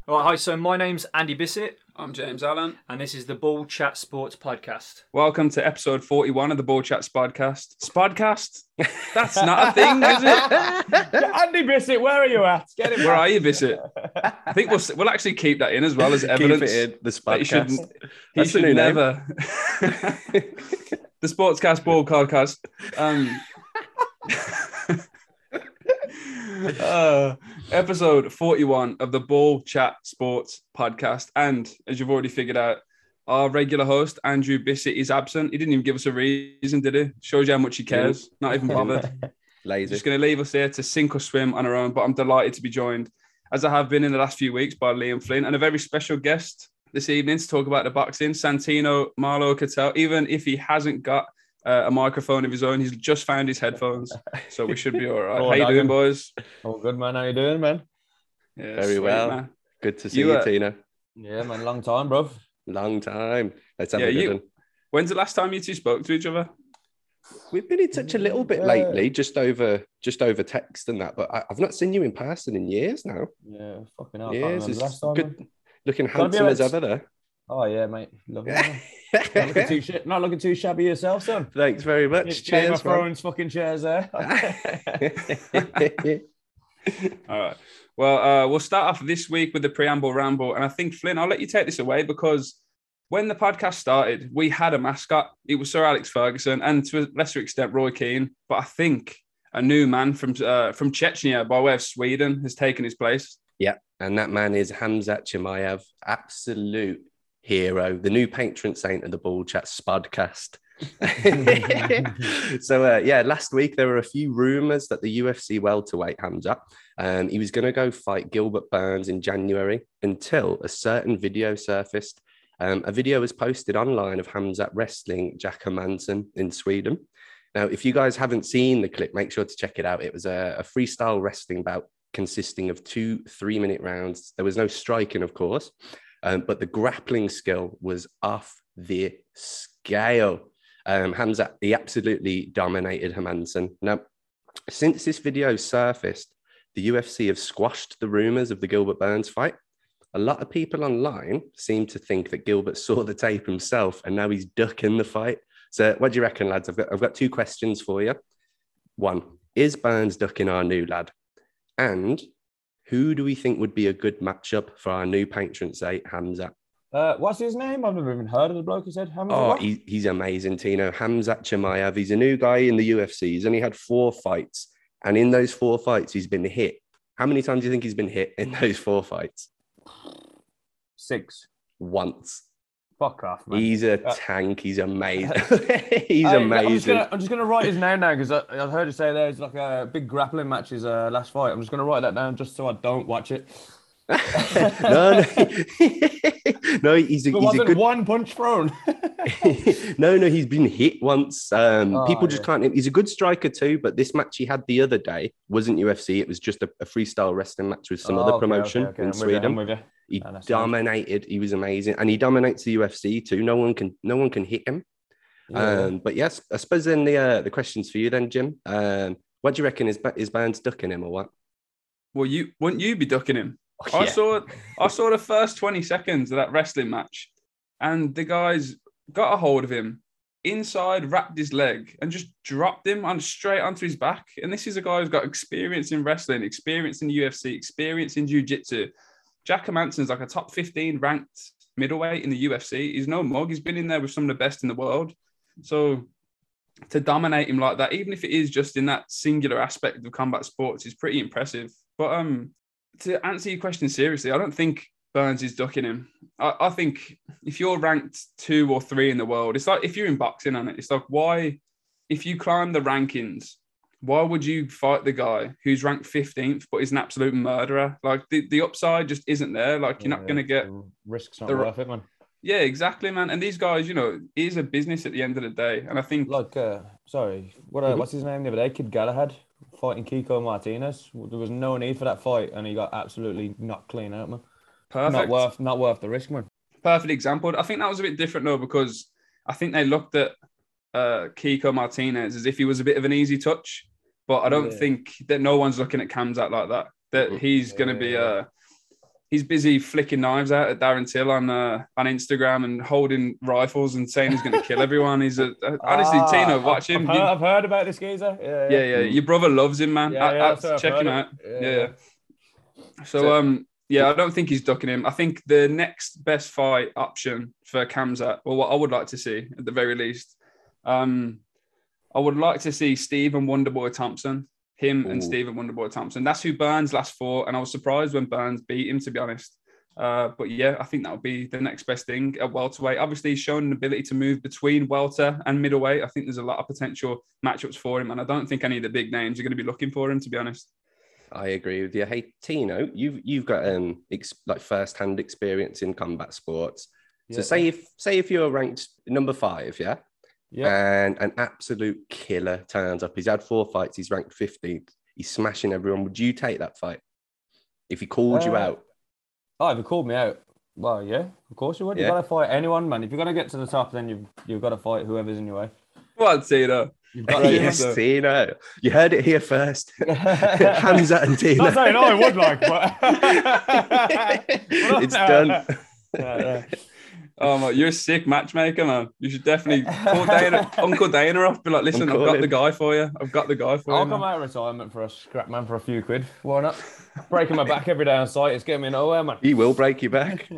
All right, hi, so my name's Andy Bissett. I'm James Allen. And this is the Ball Chat Sports Podcast. Welcome to episode 41 of the Ball Chat Spodcast. Spodcast? That's not a thing, is it? Andy Bissett, where are you at? Get him Where are you, Bissett? I think we'll actually keep that in as well as evidence. Keep it in, the Spodcast. He should never. The Sportscast Ball Podcast. Episode 41 of the Ball Chat Sports Podcast. And as you've already figured out, our regular host, Andrew Bissett, is absent. He didn't even give us a reason, did he? Shows you how much he cares. Not even bothered. Lazy. Just going to leave us here to sink or swim on our own. But I'm delighted to be joined, as I have been in the last few weeks, by Liam Flynn and a very special guest this evening to talk about the boxing, Santino Marlo Cattell. Even if he hasn't got a microphone of his own, he's just found his headphones, so we should be all right. How you doing, boys? Oh, good, man. How you doing, man? Yeah, very sweet, well. Man. Good to see you, Tina. Yeah, man. Long time, bro. Long time. Let's have a good one. When's the last time you two spoke to each other? We've been in touch a little bit lately, just over text and that. But I've not seen you in person in years now. Yeah, fucking hell. Years. It's last time, good. Man. Looking handsome as ever there. Oh yeah, mate. Lovely. Not looking too shabby yourself, son. Thanks very much. Cheers, man. Thrones fucking chairs there. All right. Well, we'll start off this week with the preamble ramble, and I think Flynn, I'll let you take this away because when the podcast started, we had a mascot. It was Sir Alex Ferguson, and to a lesser extent Roy Keane. But I think a new man from Chechnya, by way of Sweden, has taken his place. Yeah, and that man is Khamzat Chimaev, absolute hero, the new patron saint of the Ball Chat Spodcast. So, last week there were a few rumours that the UFC welterweight Khamzat, he was going to go fight Gilbert Burns in January until a certain video surfaced. A video was posted online of Khamzat wrestling Jack Hermansson in Sweden. Now, if you guys haven't seen the clip, make sure to check it out. It was a freestyle wrestling bout consisting of 2 3-minute rounds. There was no striking, of course, but the grappling skill was off the scale. Khamzat, he absolutely dominated Hermansson. Now, since this video surfaced, the UFC have squashed the rumours of the Gilbert Burns fight. A lot of people online seem to think that Gilbert saw the tape himself and now he's ducking the fight. So what do you reckon, lads? I've got 2 questions for you. 1, is Burns ducking our new lad? And who do we think would be a good matchup for our new patron saint, Khamzat? What's his name? I've never even heard of the bloke. He said, he's amazing, Tino. Khamzat Chimaev. He's a new guy in the UFC. He's only had 4 fights. And in those 4 fights, he's been hit. How many times do you think he's been hit in those 4 fights? 6. Once. Fuck off, man. He's a tank. He's amazing. He's amazing. I'm just gonna write his name down because I've heard you say there's like a big grappling match his last fight. I'm just gonna write that down just so I don't watch it. no, he's a good 1 punch thrown. no, he's been hit once. People just can't. He's a good striker too, but this match he had the other day wasn't UFC. It was just a freestyle wrestling match with some other promotion in Sweden. He dominated. He was amazing, and he dominates the UFC too. No one can hit him. Yeah. But yes, I suppose then the questions for you then, Jim. What do you reckon? Is Burns ducking him or what? Well, wouldn't you be ducking him? Oh, yeah. I saw the first 20 seconds of that wrestling match, and the guys got a hold of him inside, wrapped his leg, and just dropped him straight onto his back. And this is a guy who's got experience in wrestling, experience in the UFC, experience in jiu-jitsu. Jack Hermansson's like a top 15 ranked middleweight in the UFC. He's no mug. He's been in there with some of the best in the world. So to dominate him like that, even if it is just in that singular aspect of combat sports, is pretty impressive. But to answer your question seriously, I don't think Burns is ducking him. I think if you're ranked 2 or 3 in the world, it's like if you're in boxing on it, it's like why, if you climb the rankings, why would you fight the guy who's ranked 15th but is an absolute murderer? Like the upside just isn't there. Like you're not going to get the risks not worth it, man. Yeah, exactly, man. And these guys, it is a business at the end of the day. And I think what's his name the other day? Kid Galahad fighting Kiko Martinez. There was no need for that fight, and he got absolutely knocked clean out, man. Perfect. Not worth the risk, man. Perfect example. I think that was a bit different though, because I think they looked at Kiko Martinez as if he was a bit of an easy touch, but I don't think that no one's looking at Khamzat like that. That he's going to be he's busy flicking knives out at Darren Till on Instagram and holding rifles and saying he's going to kill everyone. He's honestly, Tino, watch him. I've heard about this geezer. Yeah. Your brother loves him, man. That's check him out. Yeah. So I don't think he's ducking him. I think the next best fight option for Khamzat, or what I would like to see at the very least, I would like to see Stephen Wonderboy Thompson. And Stephen Wonderboy Thompson. That's who Burns last fought, and I was surprised when Burns beat him, to be honest. But yeah, I think that would be the next best thing at welterweight. Obviously, he's shown an ability to move between welter and middleweight. I think there's a lot of potential matchups for him, and I don't think any of the big names are going to be looking for him, to be honest. I agree with you. Hey, Tino, you've got like first-hand experience in combat sports. So say if you're ranked number 5, and an absolute killer turns up. He's had 4 fights. He's ranked 15th. He's smashing everyone. Would you take that fight if he called you out? Oh, if he called me out, well, yeah, of course you would. You've got to fight anyone, man. If you're going to get to the top, then you've got to fight whoever's in your way. Well, Tino. Yes, Tino. You heard it here first. Khamzat and Tino. Not saying I would like, but it's done. Oh, man, you're a sick matchmaker, man. You should definitely call Uncle Dana up. Be like, listen, I've got the guy for you. I'll come out of retirement for a scrap, man, for a few quid. Why not? Breaking my back every day on site. It's getting me nowhere, man. He will break your back.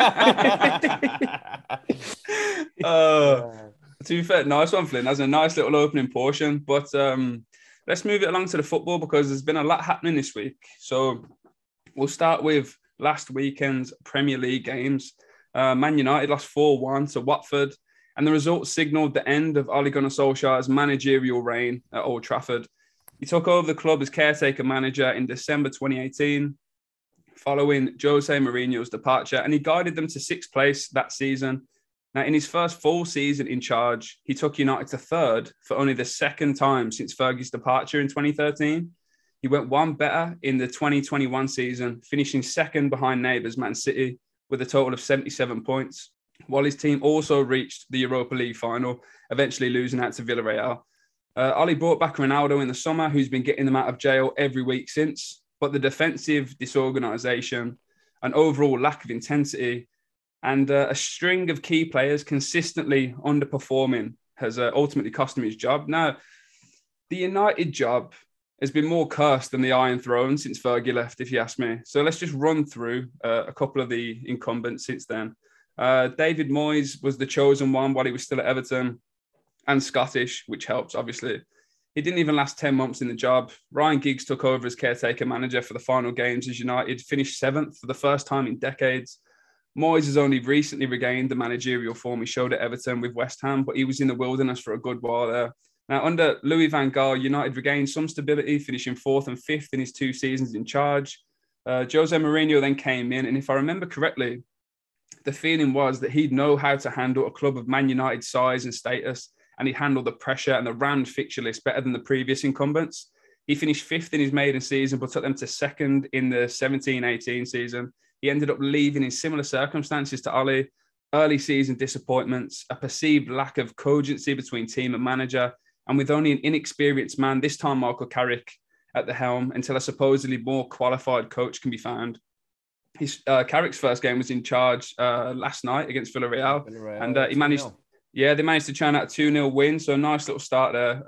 To be fair, nice one, Flynn. That's a nice little opening portion. But let's move it along to the football because there's been a lot happening this week. So we'll start with last weekend's Premier League games. Man United lost 4-1 to Watford, and the result signalled the end of Ole Gunnar Solskjaer's managerial reign at Old Trafford. He took over the club as caretaker manager in December 2018, following Jose Mourinho's departure, and he guided them to 6th place that season. Now, in his first full season in charge, he took United to 3rd for only the 2nd time since Fergie's departure in 2013. He went one better in the 2021 season, finishing 2nd behind neighbours Man City with a total of 77 points, while his team also reached the Europa League final, eventually losing out to Villarreal. Ole brought back Ronaldo in the summer, who's been getting them out of jail every week since, but the defensive disorganisation, an overall lack of intensity, and a string of key players consistently underperforming has ultimately cost him his job. Now, the United job has been more cursed than the Iron Throne since Fergie left, if you ask me. So let's just run through a couple of the incumbents since then. David Moyes was the chosen one while he was still at Everton, and Scottish, which helps, obviously. He didn't even last 10 months in the job. Ryan Giggs took over as caretaker manager for the final games as United finished 7th for the first time in decades. Moyes has only recently regained the managerial form he showed at Everton with West Ham, but he was in the wilderness for a good while there. Now, under Louis van Gaal, United regained some stability, finishing 4th and 5th in his 2 seasons in charge. Jose Mourinho then came in, and if I remember correctly, the feeling was that he'd know how to handle a club of Man United's size and status, and he'd handle the pressure and the round fixture list better than the previous incumbents. He finished 5th in his maiden season, but took them to 2nd in the 17-18 season. He ended up leaving in similar circumstances to Ole, early season disappointments, a perceived lack of cogency between team and manager, and with only an inexperienced man, this time Michael Carrick, at the helm until a supposedly more qualified coach can be found. Carrick's first game was in charge last night against Villarreal, and he managed. 2-0. Yeah, they managed to churn out a 2-0 win, so a nice little start there.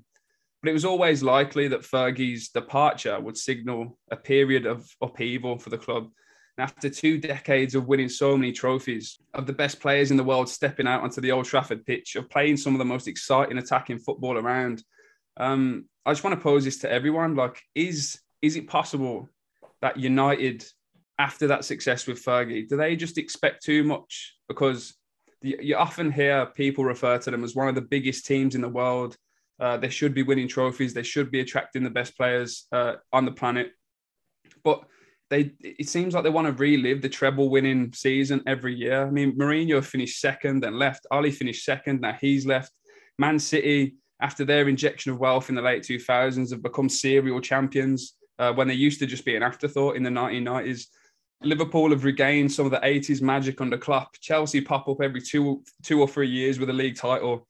But it was always likely that Fergie's departure would signal a period of upheaval for the club. And after 2 decades of winning so many trophies, of the best players in the world stepping out onto the Old Trafford pitch, of playing some of the most exciting attacking football around, I just want to pose this to everyone. Like, is it possible that United, after that success with Fergie, do they just expect too much? Because you often hear people refer to them as one of the biggest teams in the world. They should be winning trophies. They should be attracting the best players on the planet. But it seems like they want to relive the treble-winning season every year. I mean, Mourinho finished 2nd, then left. Ole finished 2nd, now he's left. Man City, after their injection of wealth in the late 2000s, have become serial champions when they used to just be an afterthought in the 1990s. Liverpool have regained some of the 80s magic under Klopp. Chelsea pop up every two or 3 years with a league title.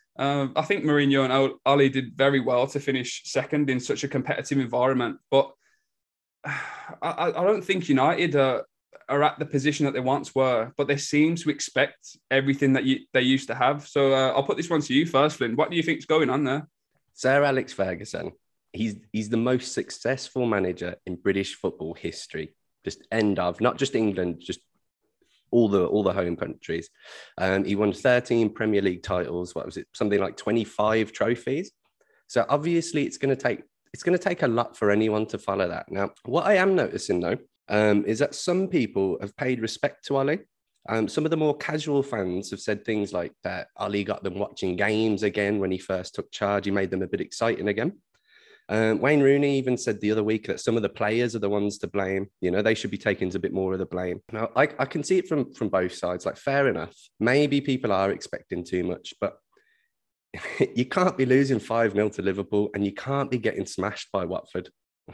I think Mourinho and Ole did very well to finish 2nd in such a competitive environment. But I don't think United are are at the position that they once were, but they seem to expect everything that they used to have. So I'll put this one to you first, Flynn. What do you think's going on there? Sir Alex Ferguson, he's the most successful manager in British football history. Just end of, not just England, just all the home countries. He won 13 Premier League titles. What was it? Something like 25 trophies. So obviously it's going to take a lot for anyone to follow that. Now, what I am noticing though, is that some people have paid respect to Ollie. Some of the more casual fans have said things like that Ollie got them watching games again when he first took charge. He made them a bit exciting again. Wayne Rooney even said the other week that some of the players are the ones to blame. You know, they should be taking a bit more of the blame. Now, I can see it from both sides. Like, fair enough. Maybe people are expecting too much, but you can't be losing 5-0 to Liverpool and you can't be getting smashed by Watford.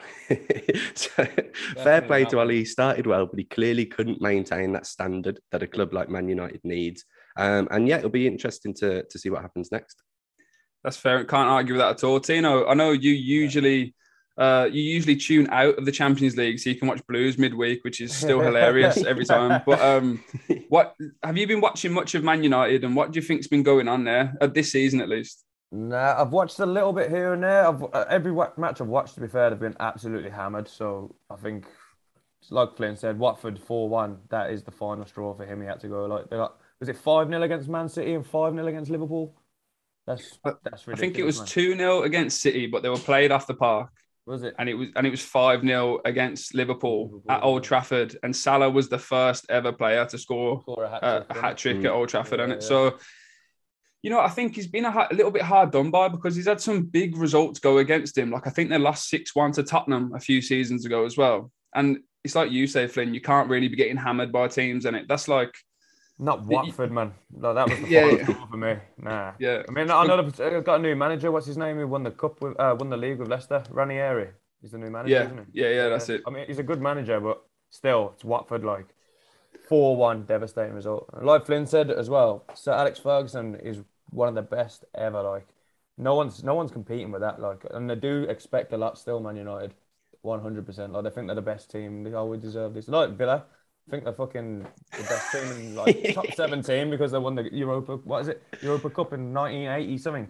So, fair play to Ollie. He started well, but he clearly couldn't maintain that standard that a club like Man United needs. And yeah, it'll be interesting to see what happens next. That's fair. Can't argue with that at all. Tino, I know you usually tune out of the Champions League so you can watch Blues midweek, which is still hilarious every time. But what have you been watching much of Man United, and what do you think's been going on there this season at least? Nah, I've watched a little bit here and there. Every match I've watched, to be fair, they've been absolutely hammered. So I think, like Flynn said, Watford 4-1. That is the final straw for him. He had to go. Like, was it 5-0 against Man City and 5-0 against Liverpool? That's ridiculous. I think it was 2-0 against City, but they were played off the park. Was it? And it was 5-0 against Liverpool at Old Trafford. And Salah was the first ever player to score a hat-trick at Old Trafford. Yeah. So, you know, I think he's been a little bit hard done by because he's had some big results go against him. Like, I think they lost 6-1 to Tottenham a few seasons ago as well. And it's like you say, Flynn, you can't really be getting hammered by teams, and that's like... Not Watford, man. No, that was the final score for me. Nah. Yeah. I mean, I know they've got a new manager. What's his name? Who won the cup with, won the league with Leicester? Ranieri. He's the new manager, isn't he? Yeah, that's it. I mean, he's a good manager, but still, it's Watford, like 4-1, devastating result. And like Flynn said as well, Sir Alex Ferguson is one of the best ever. Like, no one's competing with that. Like, and they do expect a lot still, Man United, 100%. Like, they think they're the best team. We deserve this. Like Villa. I think they're fucking the best team in like top 17 because they won the Europa Cup in 1980 something.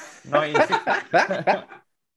1960.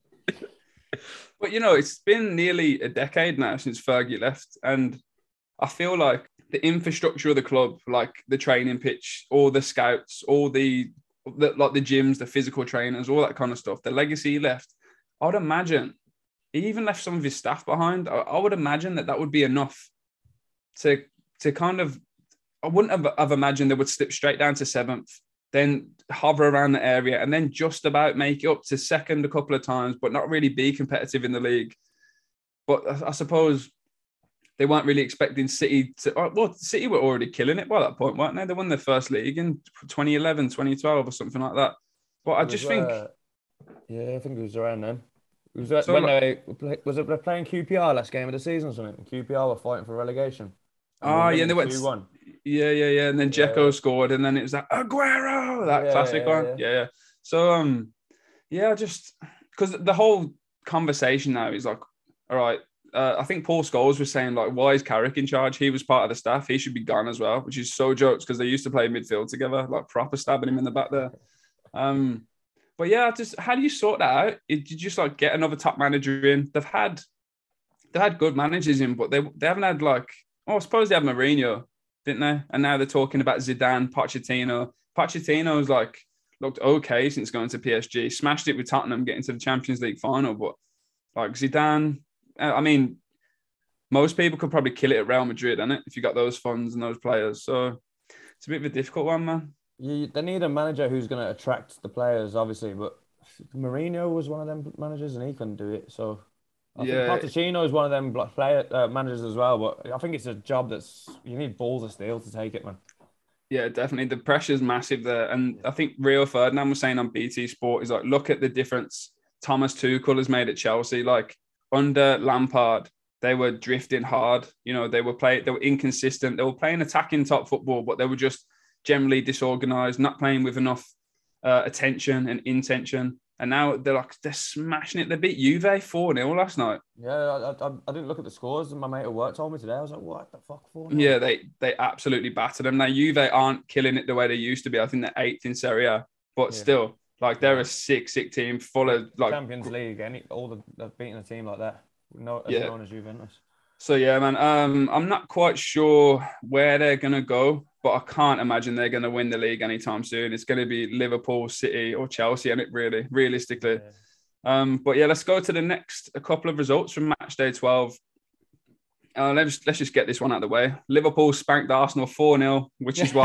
But you know, it's been nearly a decade now since Fergie left, and I feel like the infrastructure of the club, like the training pitch, all the scouts, all the like the gyms, the physical trainers, all that kind of stuff, the legacy he left, I would imagine he even left some of his staff behind. I would imagine that would be enough to kind of, I wouldn't have imagined they would slip straight down to 7th, then hover around the area and then just about make it up to 2nd a couple of times, but not really be competitive in the league. But I suppose they weren't really expecting City to, well, City were already killing it by that point, weren't they? They won their first league in 2011, 2012 or something like that. But I just think... Yeah, I think it was around then. It was when they were playing QPR last game of the season or something? QPR were fighting for relegation. And they went 2-1. Yeah. And then Dzeko scored, and then it was like Aguero, that classic one. Yeah. So just because the whole conversation now is like, all right. I think Paul Scholes was saying like, why is Carrick in charge? He was part of the staff. He should be gone as well, which is so jokes because they used to play midfield together, like proper stabbing him in the back there. But yeah, just how do you sort that out? Did you just like get another top manager in? They've had good managers in, but they haven't had like, I suppose they had Mourinho, didn't they? And now they're talking about Zidane, Pochettino. Pochettino's like looked okay since going to PSG, smashed it with Tottenham, getting to the Champions League final. But like Zidane, I mean, most people could probably kill it at Real Madrid, innit? If you got those funds and those players. So it's a bit of a difficult one, man. They need a manager who's going to attract the players, obviously. But Mourinho was one of them managers, and he couldn't do it. So I think Pochettino is one of them managers as well. But I think it's a job you need balls of steel to take it, man. Yeah, definitely. The pressure's massive there. And I think Rio Ferdinand was saying on BT Sport, is like, look at the difference Thomas Tuchel has made at Chelsea. Like under Lampard, they were drifting hard. You know, they were inconsistent. They were playing attacking top football, but they were just generally disorganized, not playing with enough attention and intention. And now they're smashing it. They beat Juve 4-0 last night. Yeah, I didn't look at the scores, and my mate at work told me today. I was like, what the fuck, 4-0? Yeah, they absolutely battered them. Now, Juve aren't killing it the way they used to be. I think they're 8th in Serie A. But still, like, they're a sick team full of, like... Champions League, they've beaten a team like that. Known as Juventus. So, yeah, man, I'm not quite sure where they're going to go, but I can't imagine they're going to win the league anytime soon. It's going to be Liverpool, City, or Chelsea, and it really, realistically. Yeah. But yeah, let's go to a couple of results from match day 12. Let's just get this one out of the way. Liverpool spanked Arsenal 4-0, which is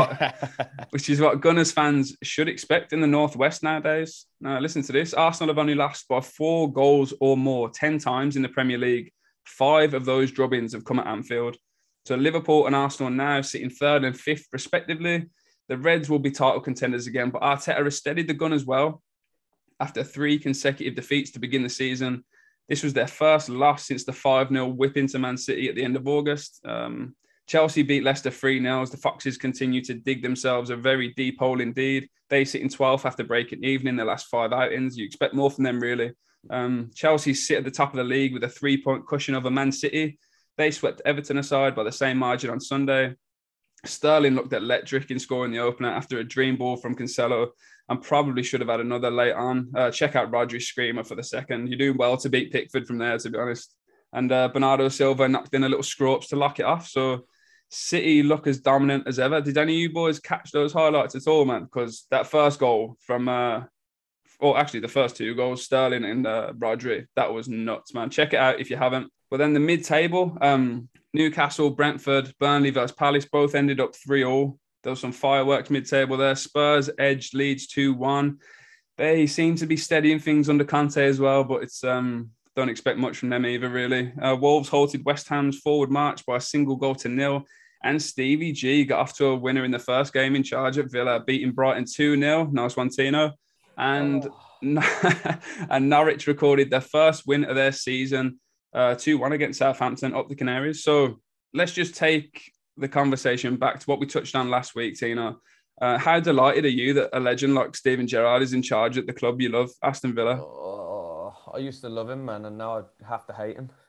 what Gunners fans should expect in the Northwest nowadays. Now, listen to this. Arsenal have only lost by 4 goals or more 10 times in the Premier League. 5 of those drubbings have come at Anfield. So Liverpool and Arsenal now sitting 3rd and 5th, respectively. The Reds will be title contenders again, but Arteta has steadied the gun as well. After 3 consecutive defeats to begin the season, this was their first loss since the 5-0 whipping to Man City at the end of August. Chelsea beat Leicester 3-0 as the Foxes continue to dig themselves a very deep hole indeed. They sit in 12th after breaking even in their last 5 outings. You expect more from them, really. Chelsea sit at the top of the league with a 3-point cushion over Man City. They swept Everton aside by the same margin on Sunday. Sterling looked electric in scoring the opener after a dream ball from Cancelo and probably should have had another late on. Check out Rodri's screamer for the second. You're doing well to beat Pickford from there, to be honest. And Bernardo Silva knocked in a little screw-ups to lock it off. So City look as dominant as ever. Did any of you boys catch those highlights at all, man? Because that first goal from... actually, the first 2 goals, Sterling and Rodri, that was nuts, man. Check it out if you haven't. But then the mid-table, Newcastle, Brentford, Burnley versus Palace both ended up 3-3. There was some fireworks mid-table there. Spurs edged Leeds 2-1. They seem to be steadying things under Conte as well, but it's don't expect much from them either, really. Wolves halted West Ham's forward march by a single goal to 0. And Stevie G got off to a winner in the first game in charge at Villa, beating Brighton 2-0. Nice one, Tino. And Norwich recorded their first win of their season, 2-1 against Southampton up the Canaries. So let's just take the conversation back to what we touched on last week, Tino. How delighted are you that a legend like Steven Gerrard is in charge at the club you love, Aston Villa? Oh, I used to love him, man, and now I have to hate him.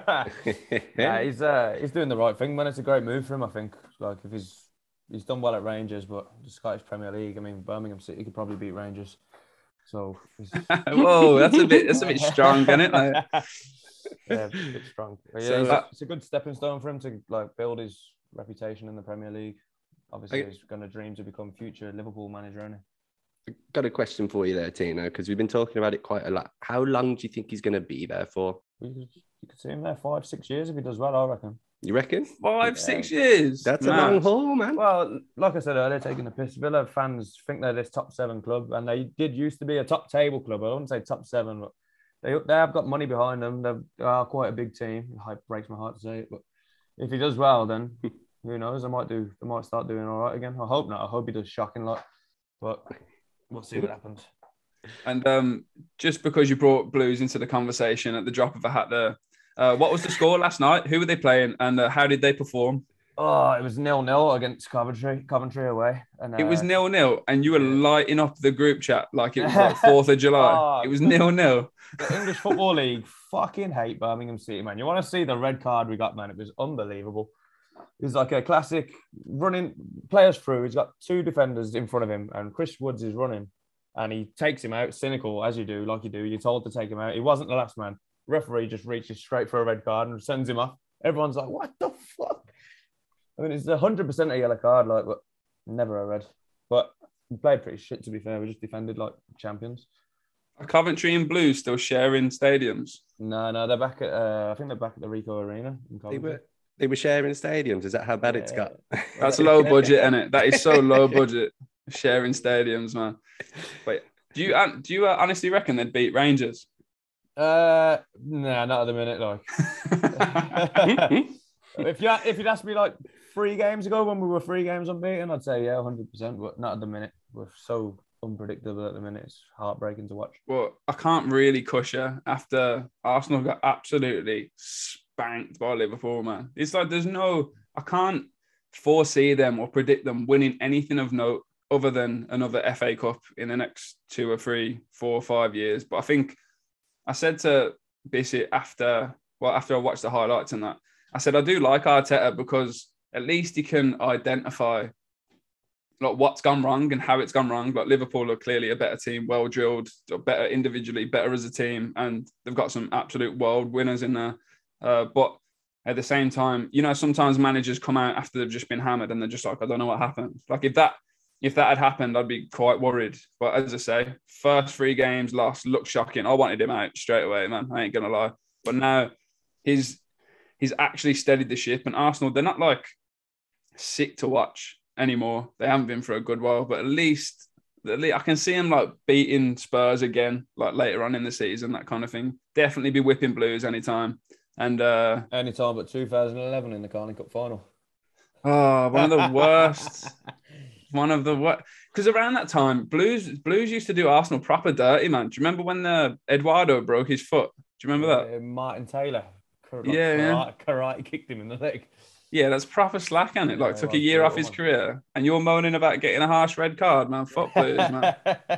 He's doing the right thing, man. It's a great move for him, I think. Like, if he's done well at Rangers, but the Scottish Premier League, I mean, Birmingham City could probably beat Rangers. So whoa, that's a bit strong, isn't it? Like... Yeah, a bit strong. But yeah, it's a good stepping stone for him to like build his reputation in the Premier League. Obviously, he's going to dream to become future Liverpool manager, isn't he? Got a question for you there, Tino, because we've been talking about it quite a lot. How long do you think he's going to be there for? You could see him there 5-6 years if he does well, I reckon. You reckon? 5-6 years? That's a long haul, man. Well, like I said earlier, taking the piss, Villa fans think they're this top 7 club, and they did used to be a top table club. I wouldn't say top 7, but they have got money behind them. They are quite a big team. It breaks my heart to say it, but if he does well, then who knows? They might start doing all right again. I hope not. I hope he does shocking lot, but we'll see what happens. And just because you brought Blues into the conversation at the drop of a hat there, what was the score last night? Who were they playing, and how did they perform? Oh, it was 0-0 against Coventry away. And it was 0-0, and you were lighting up the group chat like it was like 4th of July. It was 0-0. The English Football League fucking hate Birmingham City, man. You want to see the red card we got, man? It was unbelievable. It was like a classic running players through. He's got 2 defenders in front of him, and Chris Woods is running, and he takes him out, cynical, as you do, like you do. You're told to take him out. He wasn't the last man. Referee just reaches straight for a red card and sends him off. Everyone's like, what the fuck? I mean, it's 100% a yellow card, like, but never a red. But we played pretty shit, to be fair. We just defended like champions. Are Coventry and Blues still sharing stadiums? No, they're back at. I think they're back at the Ricoh Arena in Coventry. They were sharing stadiums. Is that how bad it's got? That's low budget, isn't it? That is so low budget. Sharing stadiums, man. Wait, do you honestly reckon they'd beat Rangers? Nah, not at the minute. Like, if you'd asked me like 3 games ago when we were 3 games unbeaten, I'd say yeah, 100%. But not at the minute. We're so unpredictable at the minute. It's heartbreaking to watch. Well, I can't really cuss you after Arsenal got absolutely spanked by Liverpool, man. It's like I can't foresee them or predict them winning anything of note other than another FA Cup in the next 2 or 3, 4 or 5 years. But I think I said to Bissett after I watched the highlights and that, I said, I do like Arteta because at least he can identify like what's gone wrong and how it's gone wrong. Like Liverpool are clearly a better team, well drilled, better individually, better as a team, and they've got some absolute world winners in there. But at the same time, you know, sometimes managers come out after they've just been hammered and they're just like, I don't know what happened. Like if that had happened, I'd be quite worried. But as I say, first 3 games lost, looked shocking. I wanted him out straight away, man. I ain't gonna lie. But now he's actually steadied the ship, and Arsenal, they're not like sick to watch anymore. They haven't been for a good while, but at least I can see him like beating Spurs again, like later on in the season, that kind of thing. Definitely be whipping Blues anytime. And anytime but 2011 in the Carling Cup final. Oh, one of the worst. One of the worst. Because around that time, Blues used to do Arsenal proper dirty, man. Do you remember when Eduardo broke his foot? Do you remember that? Martin Taylor. Karate kicked him in the leg. Yeah, that's proper slack, isn't it? Like, took a year off his career. And you're moaning about getting a harsh red card, man. Fuck Blues, man.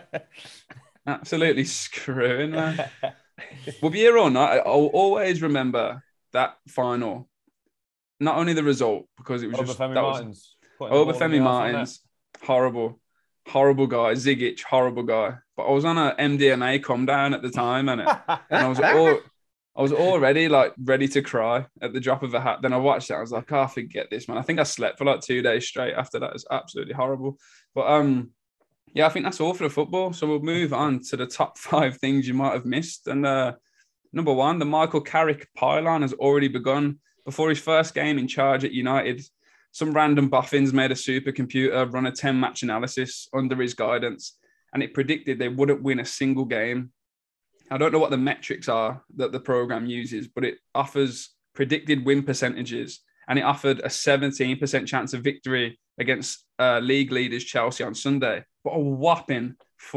Absolutely screwing, man. Well, year or not, I'll always remember that final. Not only the result, because it was Obafemi Martins, horrible guy. Zigic, horrible guy. But I was on a MDMA come down at the time, and I was already like ready to cry at the drop of a hat. Then I watched it. I was like, oh, forget this, man. I think I slept for like 2 days straight after that. It was absolutely horrible. But yeah, I think that's all for the football. So we'll move on to the top 5 things you might have missed. And number 1, the Michael Carrick pylon has already begun. Before his first game in charge at United, some random boffins made a supercomputer run a 10-match analysis under his guidance, and it predicted they wouldn't win a single game. I don't know what the metrics are that the program uses, but it offers predicted win percentages, and it offered a 17% chance of victory against league leaders Chelsea on Sunday, but a whopping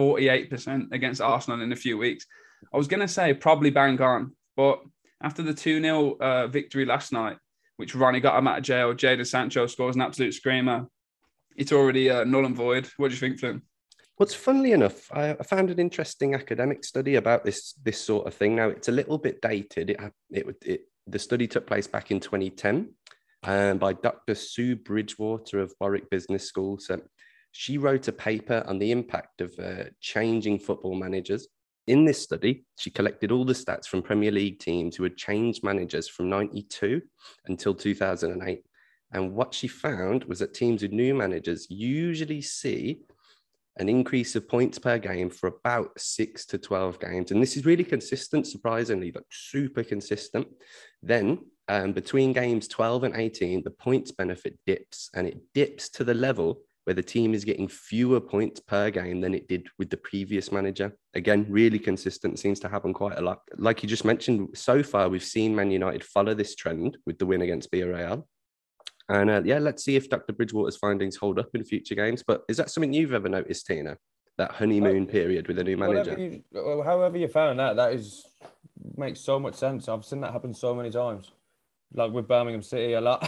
48% against Arsenal in a few weeks. I was going to say probably bang on, but after the 2-0 victory last night, which Ronnie got him out of jail, Jadon Sancho scores an absolute screamer. It's already null and void. What do you think, Flynn? What's funnily enough, I found an interesting academic study about this sort of thing. Now, it's a little bit dated. The study took place back in 2010 by Dr. Sue Bridgewater of Warwick Business School. So she wrote a paper on the impact of changing football managers. In this study, she collected all the stats from Premier League teams who had changed managers from 92 until 2008. And what she found was that teams with new managers usually see an increase of points per game for about 6 to 12 games. And this is really consistent, surprisingly, like super consistent. Then between games 12 and 18, the points benefit dips, and it dips to the level where the team is getting fewer points per game than it did with the previous manager. Again, really consistent, seems to happen quite a lot. Like you just mentioned, so far we've seen Man United follow this trend with the win against Villarreal. And yeah, let's see if Dr. Bridgewater's findings hold up in future games. But is that something you've ever noticed, Tina? That honeymoon period with a new manager? However you found that makes so much sense. I've seen that happen so many times. Like with Birmingham City a lot.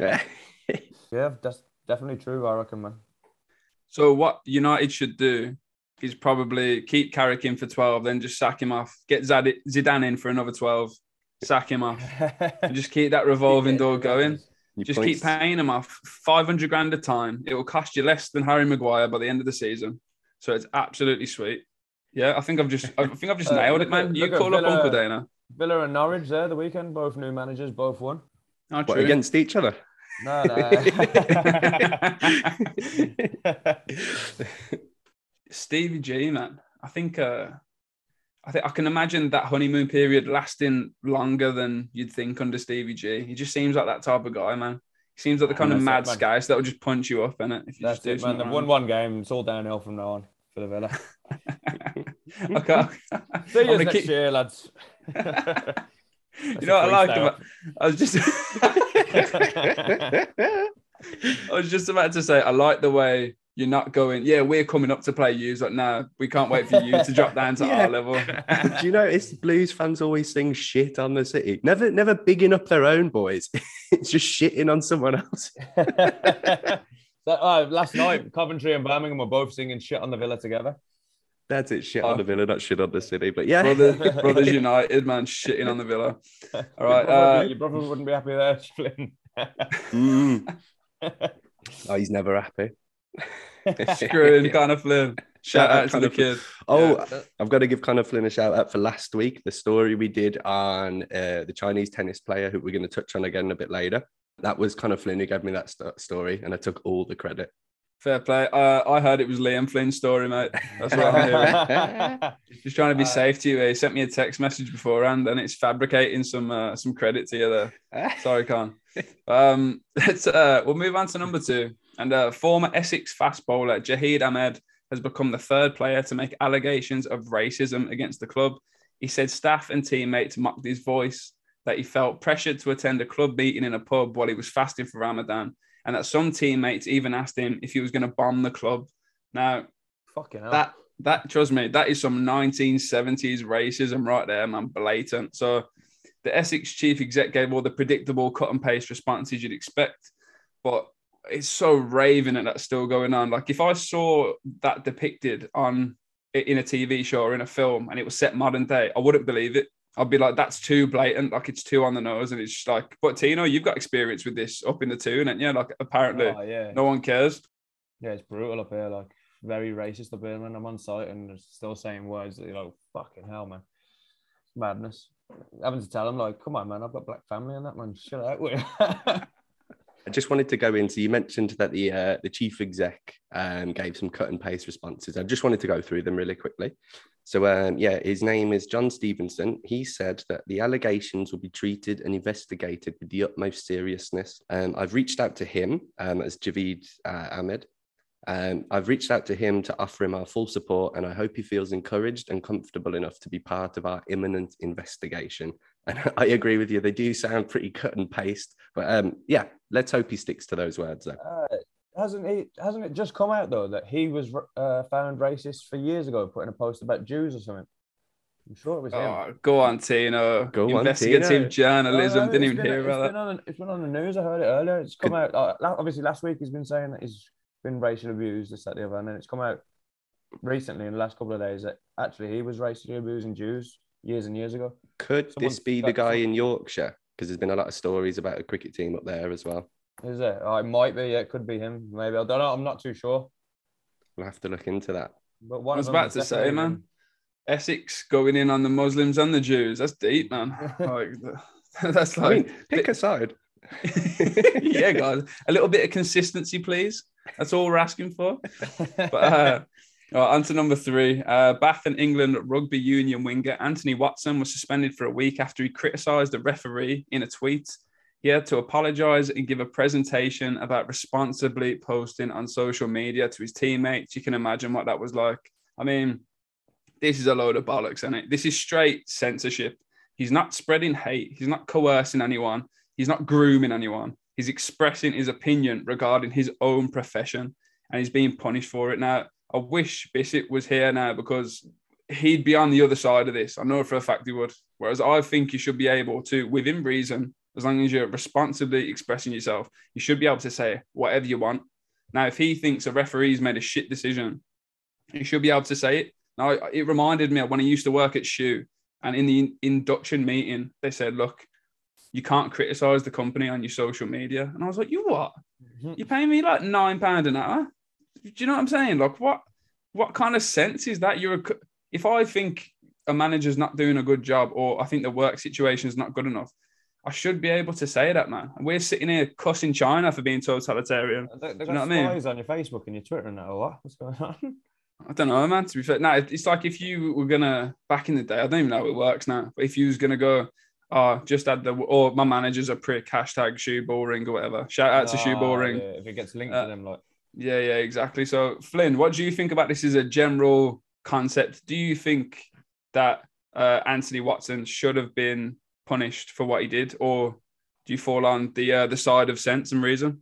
Yeah, that's definitely true, I reckon, man. So what United should do is probably keep Carrick in for 12, then just sack him off. Get Zidane in for another 12, sack him off. And just keep that revolving door going. Just keep paying him off. 500 grand a time. It will cost you less than Harry Maguire by the end of the season. So it's absolutely sweet. Yeah, I think I've just nailed it, man. You call up Uncle Dana. Villa and Norwich there the weekend, both new managers, both won. Oh, what, against each other? No. Stevie G, man. I think I can imagine that honeymoon period lasting longer than you'd think under Stevie G. He just seems like that type of guy, man. He seems like the kind of mad scouse that will just punch you up, innit? If you that's just it, man. They've won one game. It's all downhill from now on for the Villa. Okay. See you next year, lads. You know what I liked about? I was just about to say, I like the way you're not going, yeah, we're coming up to play you. It's like, no, we can't wait for you to drop down to our level. Do you notice Blues fans always sing shit on the City? Never bigging up their own boys. It's just shitting on someone else. Last night, Coventry and Birmingham were both singing "Shit on the Villa" together. That's it. Shit on the Villa, not shit on the City. But yeah, Brothers United, man, shitting on the Villa. All right, Your brother wouldn't be happy there, Flynn. Oh, he's never happy. screwing Connor Flynn. Shout out to the kid. I've got to give Connor Flynn a shout out for last week. The story we did on the Chinese tennis player who we're going to touch on again a bit later. That was Connor Flynn who gave me that story, and I took all the credit. Fair play. I heard it was Liam Flynn's story, mate. That's what I'm hearing. Just trying to be safe to you. He sent me a text message beforehand, and it's fabricating some credit to you there. Sorry, Con. We'll move on to number 2. And former Essex fast bowler Jahid Ahmed has become the 3rd player to make allegations of racism against the club. He said staff and teammates mocked his voice, that he felt pressured to attend a club meeting in a pub while he was fasting for Ramadan, and that some teammates even asked him if he was going to bomb the club. Now, fucking hell. That trust me, that is some 1970s racism right there, man, blatant. So the Essex chief exec gave all the predictable cut and paste responses you'd expect, but it's so raving that that's still going on. Like if I saw that depicted in a TV show or in a film and it was set modern day, I wouldn't believe it. I'd be like, that's too blatant. Like it's too on the nose. And it's just like, but Tino, you've got experience with this up in the Toon, and yeah, like apparently no one cares. Yeah, it's brutal up here. Like very racist up here, man. I'm on site and they're still saying words that you're like, fucking hell, man. It's madness. Having to tell them like, come on, man, I've got black family and that, man. Shut out with you. I just wanted to go into, you mentioned that the chief exec gave some cut and paste responses. I just wanted to go through them really quickly. So, his name is John Stevenson. He said that the allegations will be treated and investigated with the utmost seriousness. I've reached out to him as Jahid Ahmed. I've reached out to him to offer him our full support, and I hope he feels encouraged and comfortable enough to be part of our imminent investigation. And I agree with you. They do sound pretty cut and paste, but let's hope he sticks to those words though. Hasn't it just come out though that he was found racist for years ago, putting a post about Jews or something? I'm sure it was him. Go on, Tino. Investigative journalism. Didn't even hear about that. It's been on the news. I heard it earlier. It's come out. Obviously, last week he's been saying that he's been racially abused, this, that, the other, and then it's come out recently in the last couple of days that actually he was racially abusing Jews years and years ago. Could this be the guy in Yorkshire? Because there's been a lot of stories about a cricket team up there as well. Is it? Oh, it might be. Yeah, it could be him. Maybe. I don't know. I'm not too sure. We'll have to look into that. But I was about to say, man, Essex going in on the Muslims and the Jews. That's deep, man. That's like... I mean, pick a side. Yeah, guys. A little bit of consistency, please. That's all we're asking for. But on to number 3. Bath and England rugby union winger Anthony Watson was suspended for a week after he criticised the referee in a tweet. He had to apologise and give a presentation about responsibly posting on social media to his teammates. You can imagine what that was like. I mean, this is a load of bollocks, isn't it? This is straight censorship. He's not spreading hate. He's not coercing anyone. He's not grooming anyone. He's expressing his opinion regarding his own profession, and he's being punished for it. Now, I wish Bissett was here now because he'd be on the other side of this. I know for a fact he would. Whereas I think you should be able to, within reason, as long as you're responsibly expressing yourself, you should be able to say whatever you want. Now, if he thinks a referee's made a shit decision, you should be able to say it. Now, it reminded me of when I used to work at Shoe, and in the induction meeting, they said, look, you can't criticise the company on your social media. And I was like, you what? You're paying me like £9 an hour? Do you know what I'm saying? Like, what kind of sense is that? If I think a manager's not doing a good job, or I think the work situation is not good enough, I should be able to say that, man. We're sitting here cussing China for being totalitarian. They got spies on your Facebook and your Twitter and that, or what? What's going on? I don't know, man, to be fair. No, it's like if you were going to, back in the day, I don't even know how it works now, but if you was going to go, just add or my manager's a prick, hashtag shoe ball ring or whatever. Shout out to shoe ball ring. Yeah, if it gets linked to them, like. Yeah, exactly. So, Flynn, what do you think about this as a general concept? Do you think that Anthony Watson should have been punished for what he did, or do you fall on the side of sense and reason?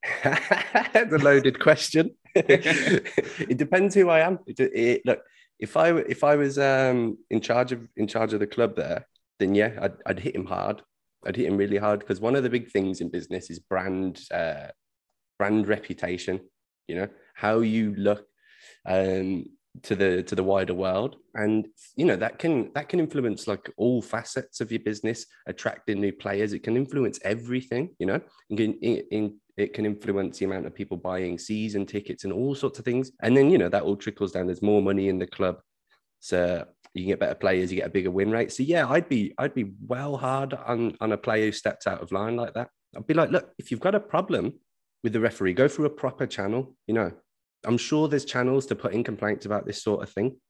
The loaded question. It depends who I am. Look, if I was in charge of the club there, then yeah, I'd hit him hard. I'd hit him really hard, because one of the big things in business is brand brand reputation, how you look to the wider world. And that can influence like all facets of your business, attracting new players. It can influence everything. It can influence the amount of people buying season tickets and all sorts of things. And then that all trickles down. There's more money in the club, so you can get better players, you get a bigger win rate. So yeah, I'd be well hard on a player who steps out of line like that. I'd be like, look, if you've got a problem with the referee, go through a proper channel. I'm sure there's channels to put in complaints about this sort of thing.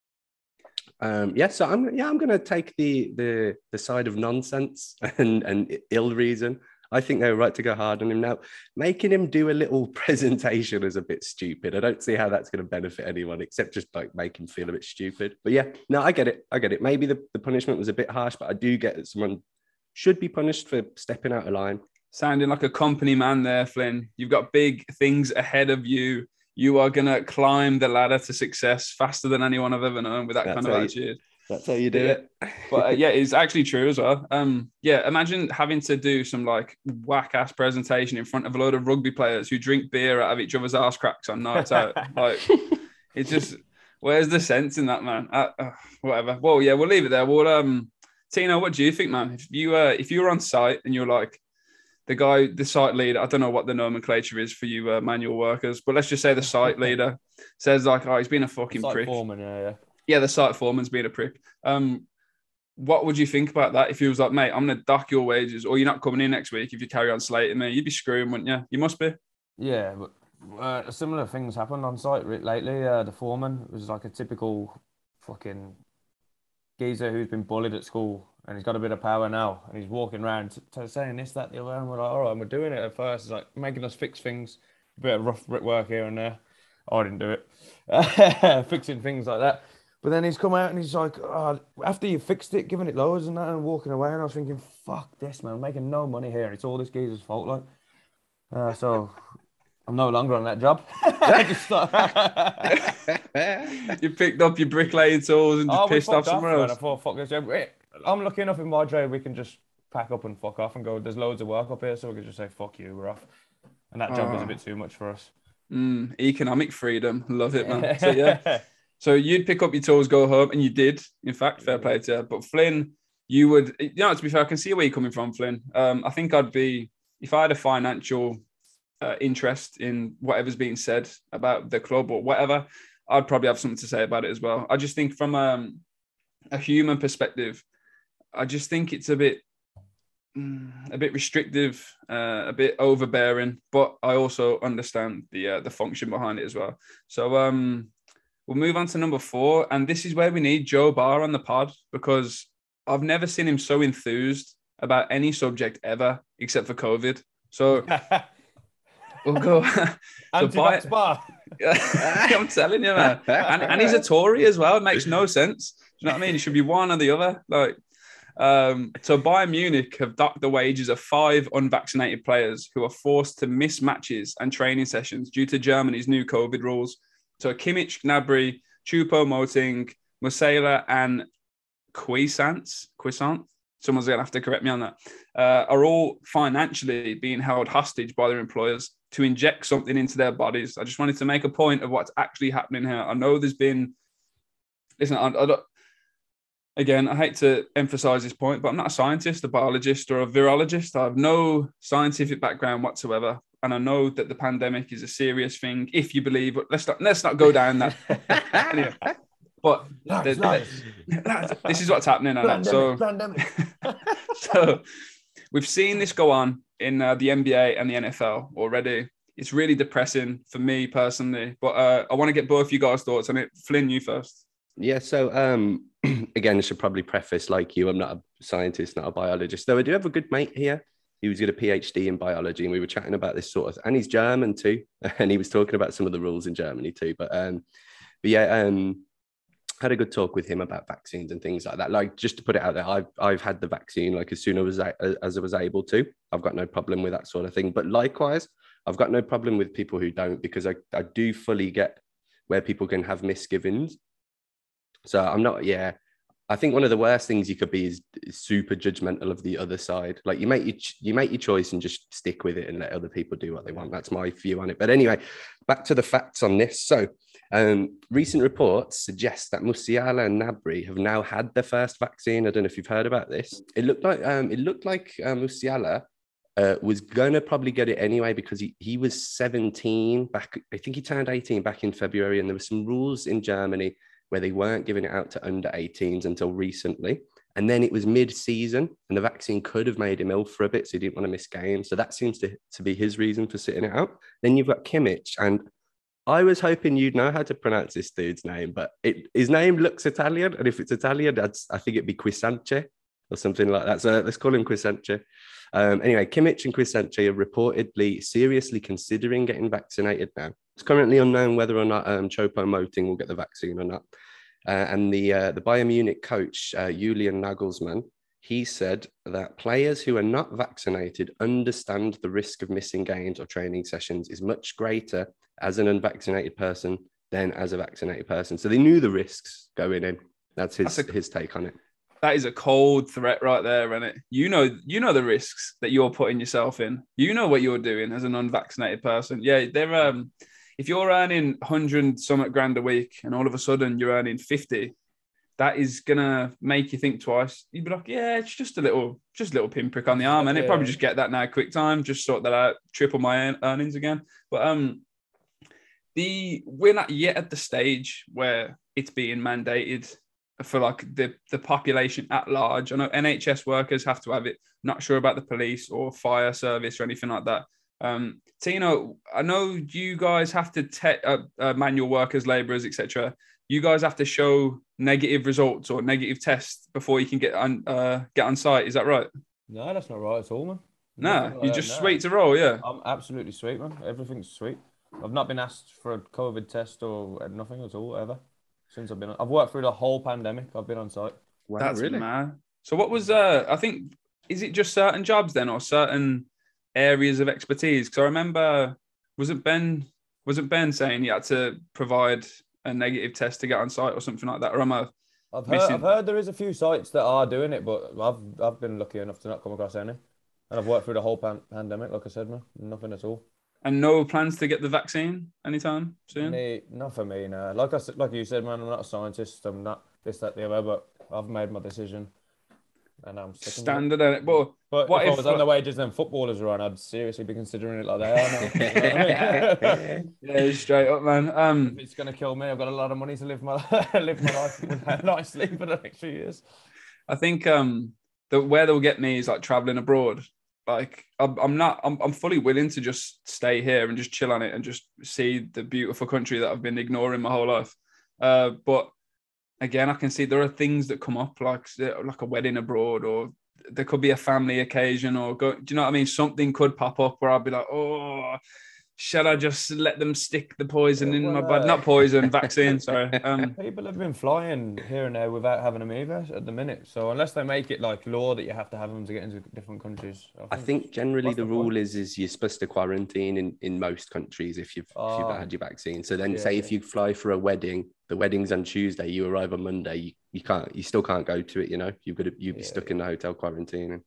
So I'm going to take the side of nonsense and ill reason. I think they were right to go hard on him. Now, making him do a little presentation is a bit stupid. I don't see how that's going to benefit anyone except just like make him feel a bit stupid. But yeah, no, I get it. Maybe the punishment was a bit harsh, but I do get that someone should be punished for stepping out of line. Sounding like a company man there, Flynn. You've got big things ahead of you. You are going to climb the ladder to success faster than anyone I've ever known with that kind of attitude. That's how you do it. But yeah, it's actually true as well. Imagine having to do some like whack-ass presentation in front of a load of rugby players who drink beer out of each other's arse cracks on nights out. Like, it's just, where's the sense in that, man? Whatever. Well, yeah, we'll leave it there. Well, Tino, what do you think, man? If you were on site and you're like, the site leader, I don't know what the nomenclature is for you manual workers, but let's just say the site leader says like, oh, he's been a fucking prick. Foreman, yeah, the site foreman's been a prick. What would you think about that if he was like, mate, I'm going to dock your wages or you're not coming in next week if you carry on slating me? You'd be screwing, wouldn't you? You must be. Yeah, but similar things happened on site lately. The foreman was like a typical fucking geezer who's been bullied at school and he's got a bit of power now and he's walking around saying this, that, the other, and we're like, all right, we're doing it at first. It's like making us fix things, a bit of rough brickwork here and there. I didn't do it. Fixing things like that. But then he's come out and he's like, oh, after you fixed it, giving it loads and that and walking away. And I was thinking, fuck this, man. I'm making no money here. It's all this geezer's fault. Like, so I'm no longer on that job. You picked up your bricklaying tools and just pissed off somewhere else. I thought, fuck this. I'm lucky enough in my trade, we can just pack up and fuck off and go, there's loads of work up here. So we can just say, fuck you, we're off. And that job was a bit too much for us. Economic freedom. Love it, man. So, yeah. So you'd pick up your tools, go home, and you did. In fact, fair play to you. But Flynn, you would, to be fair, I can see where you're coming from, Flynn. I think I'd be, if I had a financial interest in whatever's being said about the club or whatever, I'd probably have something to say about it as well. I just think from a human perspective, I just think it's a bit restrictive, a bit overbearing, but I also understand the function behind it as well. So, we'll move on to number 4. And this is where we need Joe Barr on the pod because I've never seen him so enthused about any subject ever, except for COVID. So we'll go. Anti-vax Barr. I'm telling you, man. And he's a Tory as well. It makes no sense. Do you know what I mean? It should be one or the other. So Bayern Munich have docked the wages of 5 unvaccinated players who are forced to miss matches and training sessions due to Germany's new COVID rules. So Kimmich, Gnabry, Choupo-Moting, Musiala, and Cuisant, someone's going to have to correct me on that, are all financially being held hostage by their employers to inject something into their bodies. I just wanted to make a point of what's actually happening here. I know there's been, listen, again, I hate to emphasize this point, but I'm not a scientist, a biologist, or a virologist. I have no scientific background whatsoever. And I know that the pandemic is a serious thing, if you believe, but let's not go down that. Anyway, but this is what's happening. Pandemic. So we've seen this go on in the NBA and the NFL already. It's really depressing for me personally, but I want to get both you guys' thoughts on it. Flynn, you first. Yeah, so again, I should probably preface, like you, I'm not a scientist, not a biologist, though I do have a good mate here. He was got a PhD in biology, and we were chatting about this sort of, and he's German too, and he was talking about some of the rules in Germany too. But yeah, had a good talk with him about vaccines and things like that. Like, just to put it out there, I've had the vaccine like as soon as I was able to. I've got no problem with that sort of thing. But likewise, I've got no problem with people who don't, because I do fully get where people can have misgivings. So I'm not, I think one of the worst things you could be is super judgmental of the other side. Like you make your choice and just stick with it and let other people do what they want. That's my view on it. But anyway, back to the facts on this. So recent reports suggest that Musiala and Gnabry have now had their first vaccine. I don't know if you've heard about this. It looked like Musiala was going to probably get it anyway because he was 17 back. I think he turned 18 back in February, and there were some rules in Germany where they weren't giving it out to under 18s until recently. And then it was mid-season and the vaccine could have made him ill for a bit, so he didn't want to miss games. So that seems to be his reason for sitting it out. Then you've got Kimmich, and I was hoping you'd know how to pronounce this dude's name, but his name looks Italian, and if it's Italian, I think it'd be Quisanche or something like that. So let's call him Quisanche. Anyway, Kimmich and Quisanche are reportedly seriously considering getting vaccinated now. It's currently unknown whether or not Choupo-Moting will get the vaccine or not. And the Bayern Munich coach, Julian Nagelsmann, he said that players who are not vaccinated understand the risk of missing games or training sessions is much greater as an unvaccinated person than as a vaccinated person. So they knew the risks going in. That's his take on it. That is a cold threat right there, isn't it? You know the risks that you're putting yourself in. You know what you're doing as an unvaccinated person. Yeah, they're if you're earning 100 something grand a week and all of a sudden you're earning 50, that is gonna make you think twice. You'd be like, yeah, it's just a little pinprick on the arm, and probably just get that now, quick time, just sort that out, triple my earnings again. But we're not yet at the stage where it's being mandated for like the population at large. I know NHS workers have to have it. Not sure about the police or fire service or anything like that. Tino, I know you guys have to manual workers, labourers, etc. You guys have to show negative results or negative tests before you can get on site. Is that right? No, that's not right at all, man. No, you're just sweet to roll, yeah. I'm absolutely sweet, man. Everything's sweet. I've not been asked for a COVID test or nothing at all ever since I've worked through the whole pandemic. I've been on site. Wow, that's really mad. So what was I think, is it just certain jobs then or certain areas of expertise? Because I remember, wasn't Ben saying he had to provide a negative test to get on site or something like that? Or I've heard there is a few sites that are doing it, but I've been lucky enough to not come across any. And I've worked through the whole pandemic, like I said, man. Nothing at all. And no plans to get the vaccine anytime soon? Not for me, no. Like you said, man, I'm not a scientist. I'm not this, that, the other, but I've made my decision. And I'm standard at it. But what if I was on the wages then footballers are on, I'd seriously be considering it like they are now. You know what I mean? Yeah, straight up, man. If it's gonna kill me, I've got a lot of money to live my life nicely for the next few years. I think where they'll get me is like traveling abroad. Like I'm fully willing to just stay here and just chill on it and just see the beautiful country that I've been ignoring my whole life. But again, I can see there are things that come up like a wedding abroad, or there could be a family occasion, or do you know what I mean? Something could pop up where I'll be like, oh, shall I just let them stick the poison in my blood? Not poison, vaccine, sorry. People have been flying here and there without having them either at the minute. So unless they make it like law that you have to have them to get into different countries. I think generally the rule is you're supposed to quarantine in most countries if you've had your vaccine. So then if you fly for a wedding, the wedding's on Tuesday, you arrive on Monday, you still can't go to it, you know? You'd be stuck in the hotel quarantining.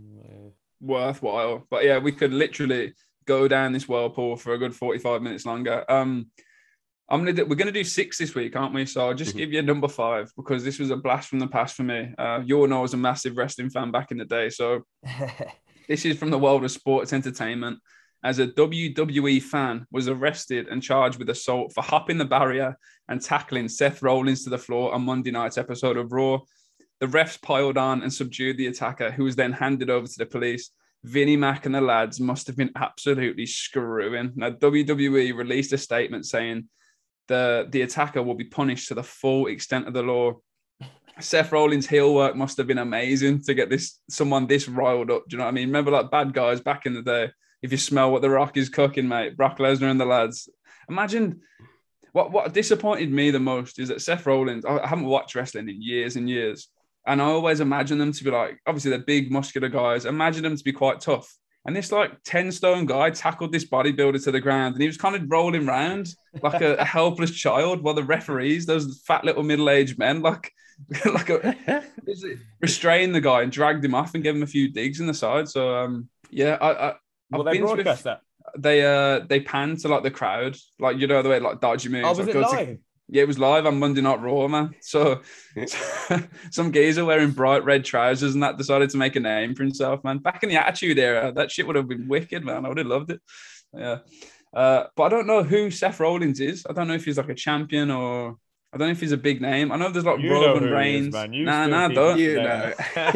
Worthwhile. But yeah, we could literally go down this whirlpool for a good 45 minutes longer. We're gonna do 6 this week, aren't we? So I'll just give you number 5 because this was a blast from the past for me. You all know I was a massive wrestling fan back in the day. So this is from the world of sports entertainment. As a WWE fan, was arrested and charged with assault for hopping the barrier and tackling Seth Rollins to the floor on Monday night's episode of Raw. The refs piled on and subdued the attacker, who was then handed over to the police. Vinnie Mac and the lads must have been absolutely screwing. Now, WWE released a statement saying the attacker will be punished to the full extent of the law. Seth Rollins' heel work must have been amazing to get someone this riled up. Do you know what I mean? Remember, like bad guys back in the day. If you smell what The Rock is cooking, mate, Brock Lesnar and the lads. Imagine what disappointed me the most is that Seth Rollins, I haven't watched wrestling in years and years. And I always imagine them to be like, obviously they're big, muscular guys. Imagine them to be quite tough. And this like 10-stone guy tackled this bodybuilder to the ground and he was kind of rolling around like a helpless child while the referees, those fat little middle-aged men, like like restrained the guy and dragged him off and gave him a few digs in the side. So yeah, Will they broadcast that? They panned to like the crowd, like the way like dodgy moves. Oh, was like, it live? Yeah, it was live on Monday Night Raw, man. So some geezer wearing bright red trousers and that decided to make a name for himself, man. Back in the Attitude Era, that shit would have been wicked, man. I would have loved it. Yeah. But I don't know who Seth Rollins is. I don't know if he's like a champion or I don't know if he's a big name. I know there's like Roman Reigns. Nah, don't. You know.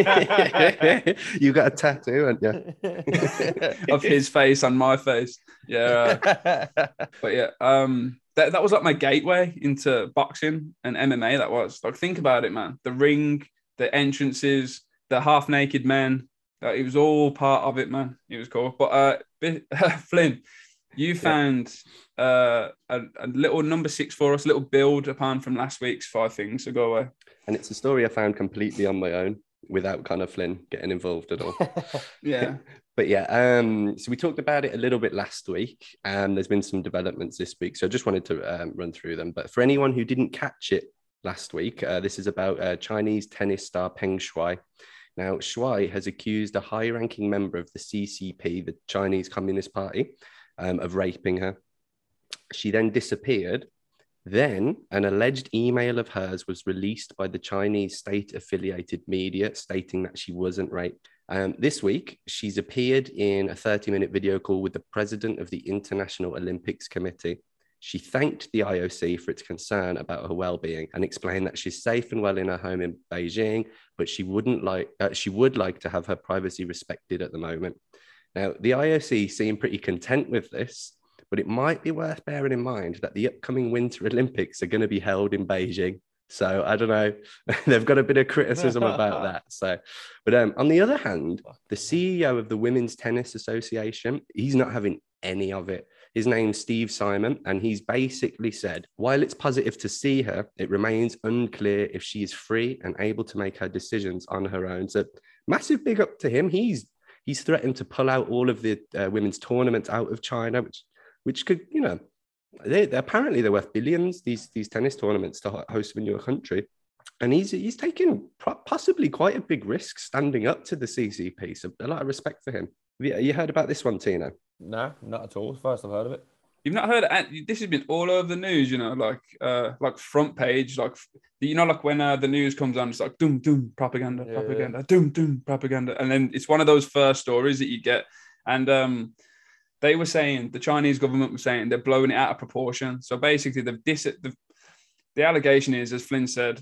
You got a tattoo, haven't you? Of his face on my face. Yeah. But yeah, that was like my gateway into boxing and MMA. That was like, think about it, man. The ring, the entrances, the half naked men. It was all part of it, man. It was cool. But Flynn, you found a little number 6 for us, a little build upon from last week's 5 things. So go away. And it's a story I found completely on my own without Conor Flynn getting involved at all. Yeah. But yeah, so we talked about it a little bit last week, and there's been some developments this week. So I just wanted to run through them. But for anyone who didn't catch it last week, this is about Chinese tennis star Peng Shuai. Now, Shuai has accused a high-ranking member of the CCP, the Chinese Communist Party, of raping her. She then disappeared. Then an alleged email of hers was released by the Chinese state-affiliated media stating that she wasn't raped. This week, she's appeared in a 30-minute video call with the president of the International Olympics Committee. She thanked the IOC for its concern about her well-being and explained that she's safe and well in her home in Beijing, but she would like to have her privacy respected at the moment. Now, the IOC seem pretty content with this, but it might be worth bearing in mind that the upcoming Winter Olympics are going to be held in Beijing. So I don't know, they've got a bit of criticism about that. So, but on the other hand, the CEO of the Women's Tennis Association, he's not having any of it. His name's Steve Simon, and he's basically said, while it's positive to see her, it remains unclear if she is free and able to make her decisions on her own. So massive big up to him. He's threatened to pull out all of the women's tournaments out of China, which could, apparently they're worth billions, these tennis tournaments to host them in your country. And he's taking possibly quite a big risk standing up to the CCP. So a lot of respect for him. You heard about this one, Tino? No, not at all. First I've heard of it. You've not heard this has been all over the news, like front page, like when the news comes on, it's like doom doom propaganda, doom doom propaganda, and then it's one of those first stories that you get, and they were saying, the Chinese government was saying they're blowing it out of proportion. So basically, the allegation is, as Flynn said,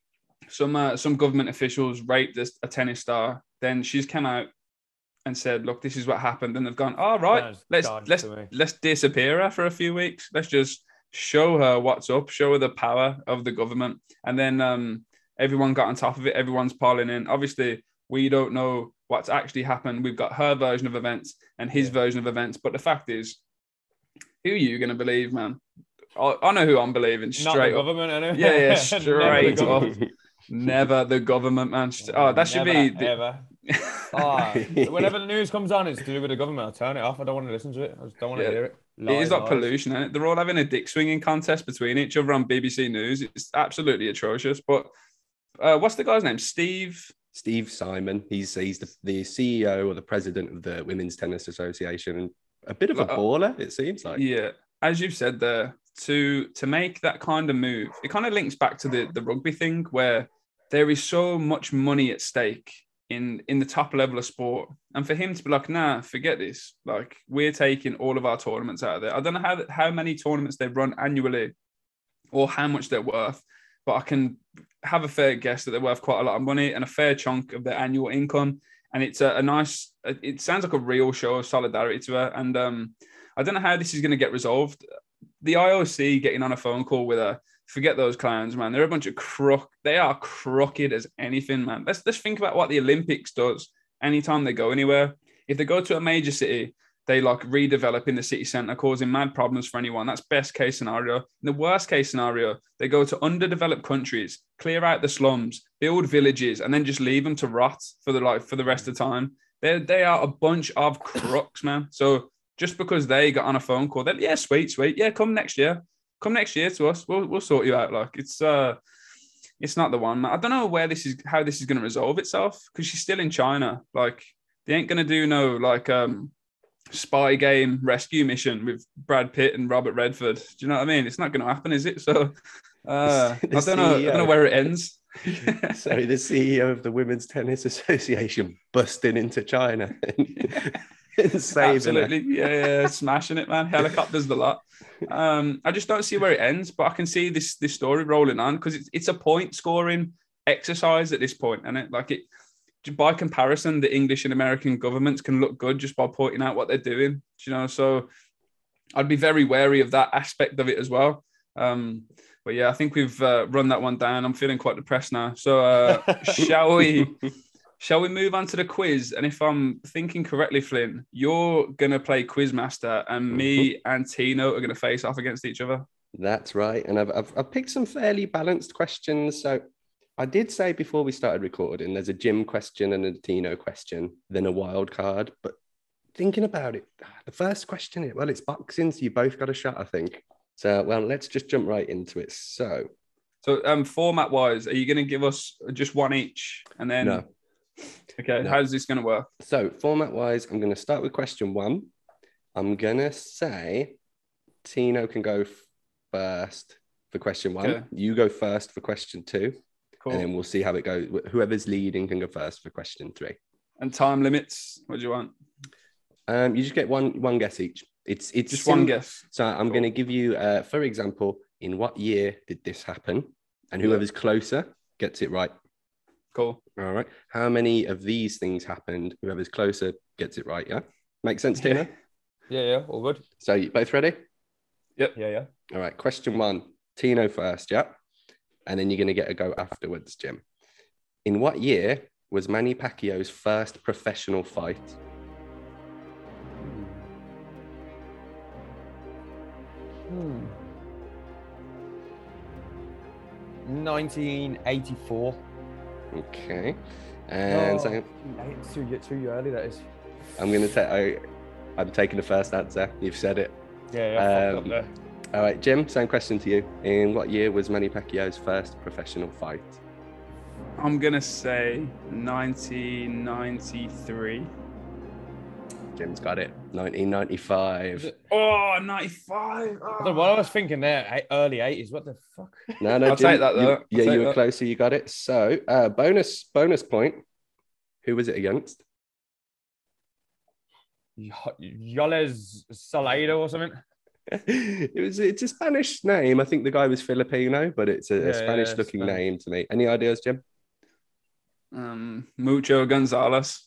some government officials raped a tennis star. Then she's come out and said, look, this is what happened. And they've gone, all right, let's disappear her for a few weeks. Let's just show her what's up, show her the power of the government. And then everyone got on top of it. Everyone's piling in. Obviously, we don't know what's actually happened. We've got her version of events and his version of events. But the fact is, who are you going to believe, man? I know who I'm believing. Straight Not the up. government, I know. Yeah, straight up. Never the government, man. That should be... Ever. Whenever the news comes on, it's to do with the government. I'll turn it off. I don't want to listen to it. I just don't want to hear it. It is like pollution, isn't it? They're all having a dick swinging contest between each other on BBC News. It's absolutely atrocious. But what's the guy's name? Steve Simon. He's the CEO or the president of the Women's Tennis Association, and a bit of a baller, it seems like. Yeah, as you've said there, to make that kind of move, it kind of links back to the rugby thing, where there is so much money at stake in the top level of sport, and for him to be like, nah, forget this, like, we're taking all of our tournaments out of there. I don't know how many tournaments they run annually or how much they're worth, but I can have a fair guess that they're worth quite a lot of money and a fair chunk of their annual income. And it's a nice, it sounds like a real show of solidarity to her. And I don't know how this is going to get resolved. The IOC getting on a phone call with her, forget those clowns, man. They're a bunch of they are crooked as anything, man. Let's think about what the Olympics does anytime they go anywhere. If they go to a major city, they like redevelop in the city centre, causing mad problems for anyone. That's best case scenario. In the worst case scenario, they go to underdeveloped countries, clear out the slums, build villages, and then just leave them to rot for the rest of the time. They are a bunch of crooks, man. So just because they got on a phone call, they're, yeah, sweet. Yeah, come next year to us. We'll sort you out. Like, it's it's not the one. I don't know how this is going to resolve itself because she's still in China. Like they ain't going to do no like spy game rescue mission with Brad Pitt and Robert Redford. Do you know what I mean? It's not going to happen, is it? So I don't know. I don't know where it ends. So the CEO of the Women's Tennis Association busting into China and saving Absolutely, her. yeah, smashing it, man. Helicopters the lot. I just don't see where it ends, but I can see this story rolling on because it's a point scoring exercise at this point, and it like it. By comparison, the English and American governments can look good just by pointing out what they're doing. You know, so I'd be very wary of that aspect of it as well. But yeah, I think we've run that one down. I'm feeling quite depressed now. So shall we move on to the quiz? And if I'm thinking correctly, Flynn, you're going to play Quizmaster and me and Tino are going to face off against each other. That's right. And I've picked some fairly balanced questions. So I did say before we started recording, there's a Jim question and a Tino question, then a wild card. But thinking about it, the first question, well, it's boxing, so you both got a shot, I think. So, well, let's just jump right into it. So format-wise, are you going to give us just one each? And then... No. Okay, No. How's this going to work? So format-wise, I'm going to start with question one. I'm going to say Tino can go first for question one. Okay. You go first for question two. Cool. And then we'll see how it goes. Whoever's leading can go first for question three. And time limits, what do you want? You just get one guess each. It's just one guess. So I'm going to give you, for example, in what year did this happen? And whoever's closer gets it right. Cool. All right. How many of these things happened? Whoever's closer gets it right. Yeah. Make sense, Tino? Yeah, all good. So you both ready? Yep. Yeah. All right. Question one. Tino first. Yeah. And then you're going to get a go afterwards, Jim. In what year was Manny Pacquiao's first professional fight? 1984. Okay. And so It's too early, that is. I'm going to take... I'm taking the first answer. You've said it. Yeah, fucked up there. All right, Jim, same question to you. In what year was Manny Pacquiao's first professional fight? I'm going to say 1993. Jim's got it. 1995. Oh, 95. Oh. I don't know what I was thinking there. Early 80s. What the fuck? No, I'll Jim, take that, though. you were closer. You got it. So, bonus point. Who was it against? Yoles Salado or something. It's a Spanish name. I think the guy was Filipino, but it's a Spanish-looking name to me. Any ideas, Jim? Mucho Gonzalez.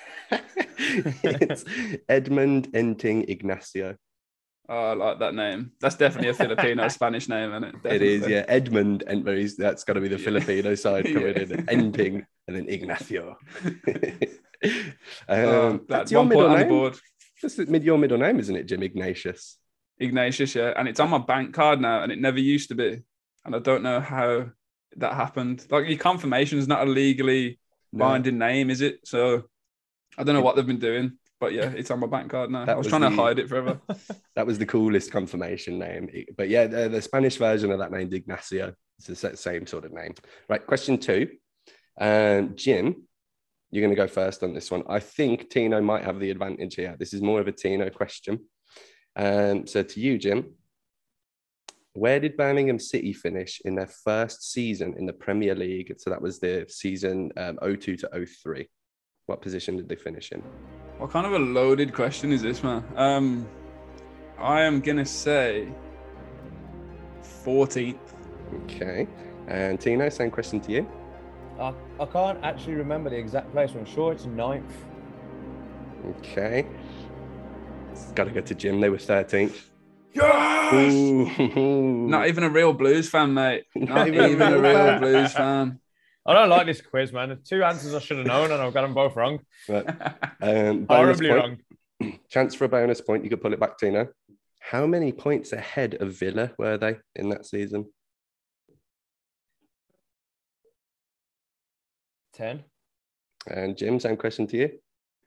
It's Edmund Enting Ignacio. Oh, I like that name. That's definitely a Filipino Spanish name, isn't it? Definitely. It is, yeah. Edmund Entmaries. That's got to be the Filipino side coming in. Enting and then Ignacio. That's your 1 point middle on the name. board. That's your middle name, isn't it, Jim? Ignatius. Ignatius, yeah. And it's on my bank card now, and it never used to be. And I don't know how that happened. Like, your confirmation is not a legally binding name, is it? So I don't know what they've been doing. But yeah, it's on my bank card now. I was trying to hide it forever. That was the coolest confirmation name. But yeah, the Spanish version of that name, Ignacio. It's the same sort of name. Right, question two. Jim, you're going to go first on this one. I think Tino might have the advantage here. This is more of a Tino question. So to you, Jim, where did Birmingham City finish in their first season in the Premier League? So that was the season 02 to 03. What position did they finish in? What kind of a loaded question is this, man? I am going to say 14th. Okay. And Tino, same question to you. I can't actually remember the exact place, but I'm sure it's 9th. Okay. Got to go to Jim. They were 13th. Yes! Ooh. Not even a real Blues fan, mate. Not even a real Blues fan. I don't like this quiz, man. The two answers I should have known, and I've got them both wrong. Right. Horribly wrong. Chance for a bonus point. You could pull it back, Tino. How many points ahead of Villa were they in that season? 10. And Jim, same question to you.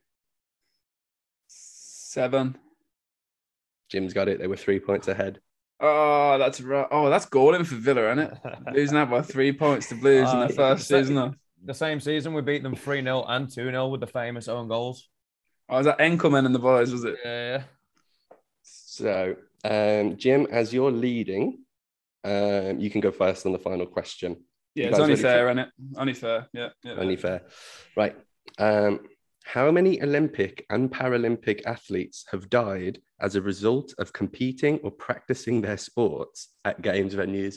7. Jim's got it. They were 3 points ahead. Oh, that's right. Oh, that's galling for Villa, isn't it? Losing out by 3 points to Blues in the first season. Though. The same season, we beat them 3-0 and 2-0 with the famous own goals. Oh, was that Enkelman and the boys, was it? Yeah. So, Jim, as you're leading, you can go first on the final question. Yeah, it's only fair, isn't it? Only fair. Yeah. Only fair. Right. How many Olympic and Paralympic athletes have died as a result of competing or practicing their sports at games venues?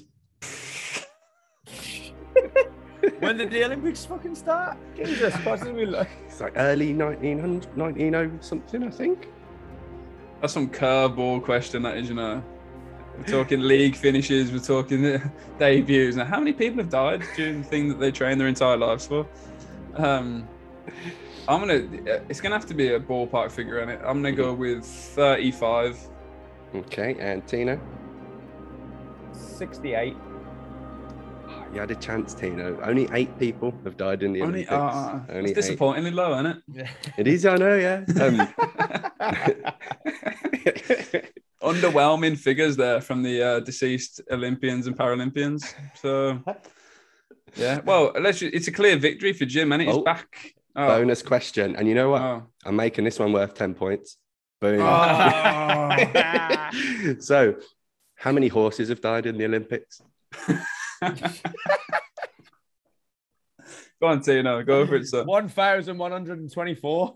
When did the Olympics fucking start? Jesus, it's like early 1900, 1900 something, I think. That's some curveball question, that is, you know. We're talking league finishes, we're talking debuts. Now, how many people have died during the thing that they train their entire lives for? It's gonna have to be a ballpark figure in it. I'm gonna go with 35. Okay, and Tino? 68. You had a chance, Tino. Only 8 people have died in the Olympics. Only it's disappointingly low, isn't it? It is, I know, yeah. Underwhelming figures there from the deceased Olympians and Paralympians. So, yeah. Well, it's a clear victory for Jim, and he's back. Oh. Bonus question. And you know what? Oh. I'm making this one worth 10 points. Boom. Oh. So, how many horses have died in the Olympics? Go on, Tino. Go for it, sir. 1,124.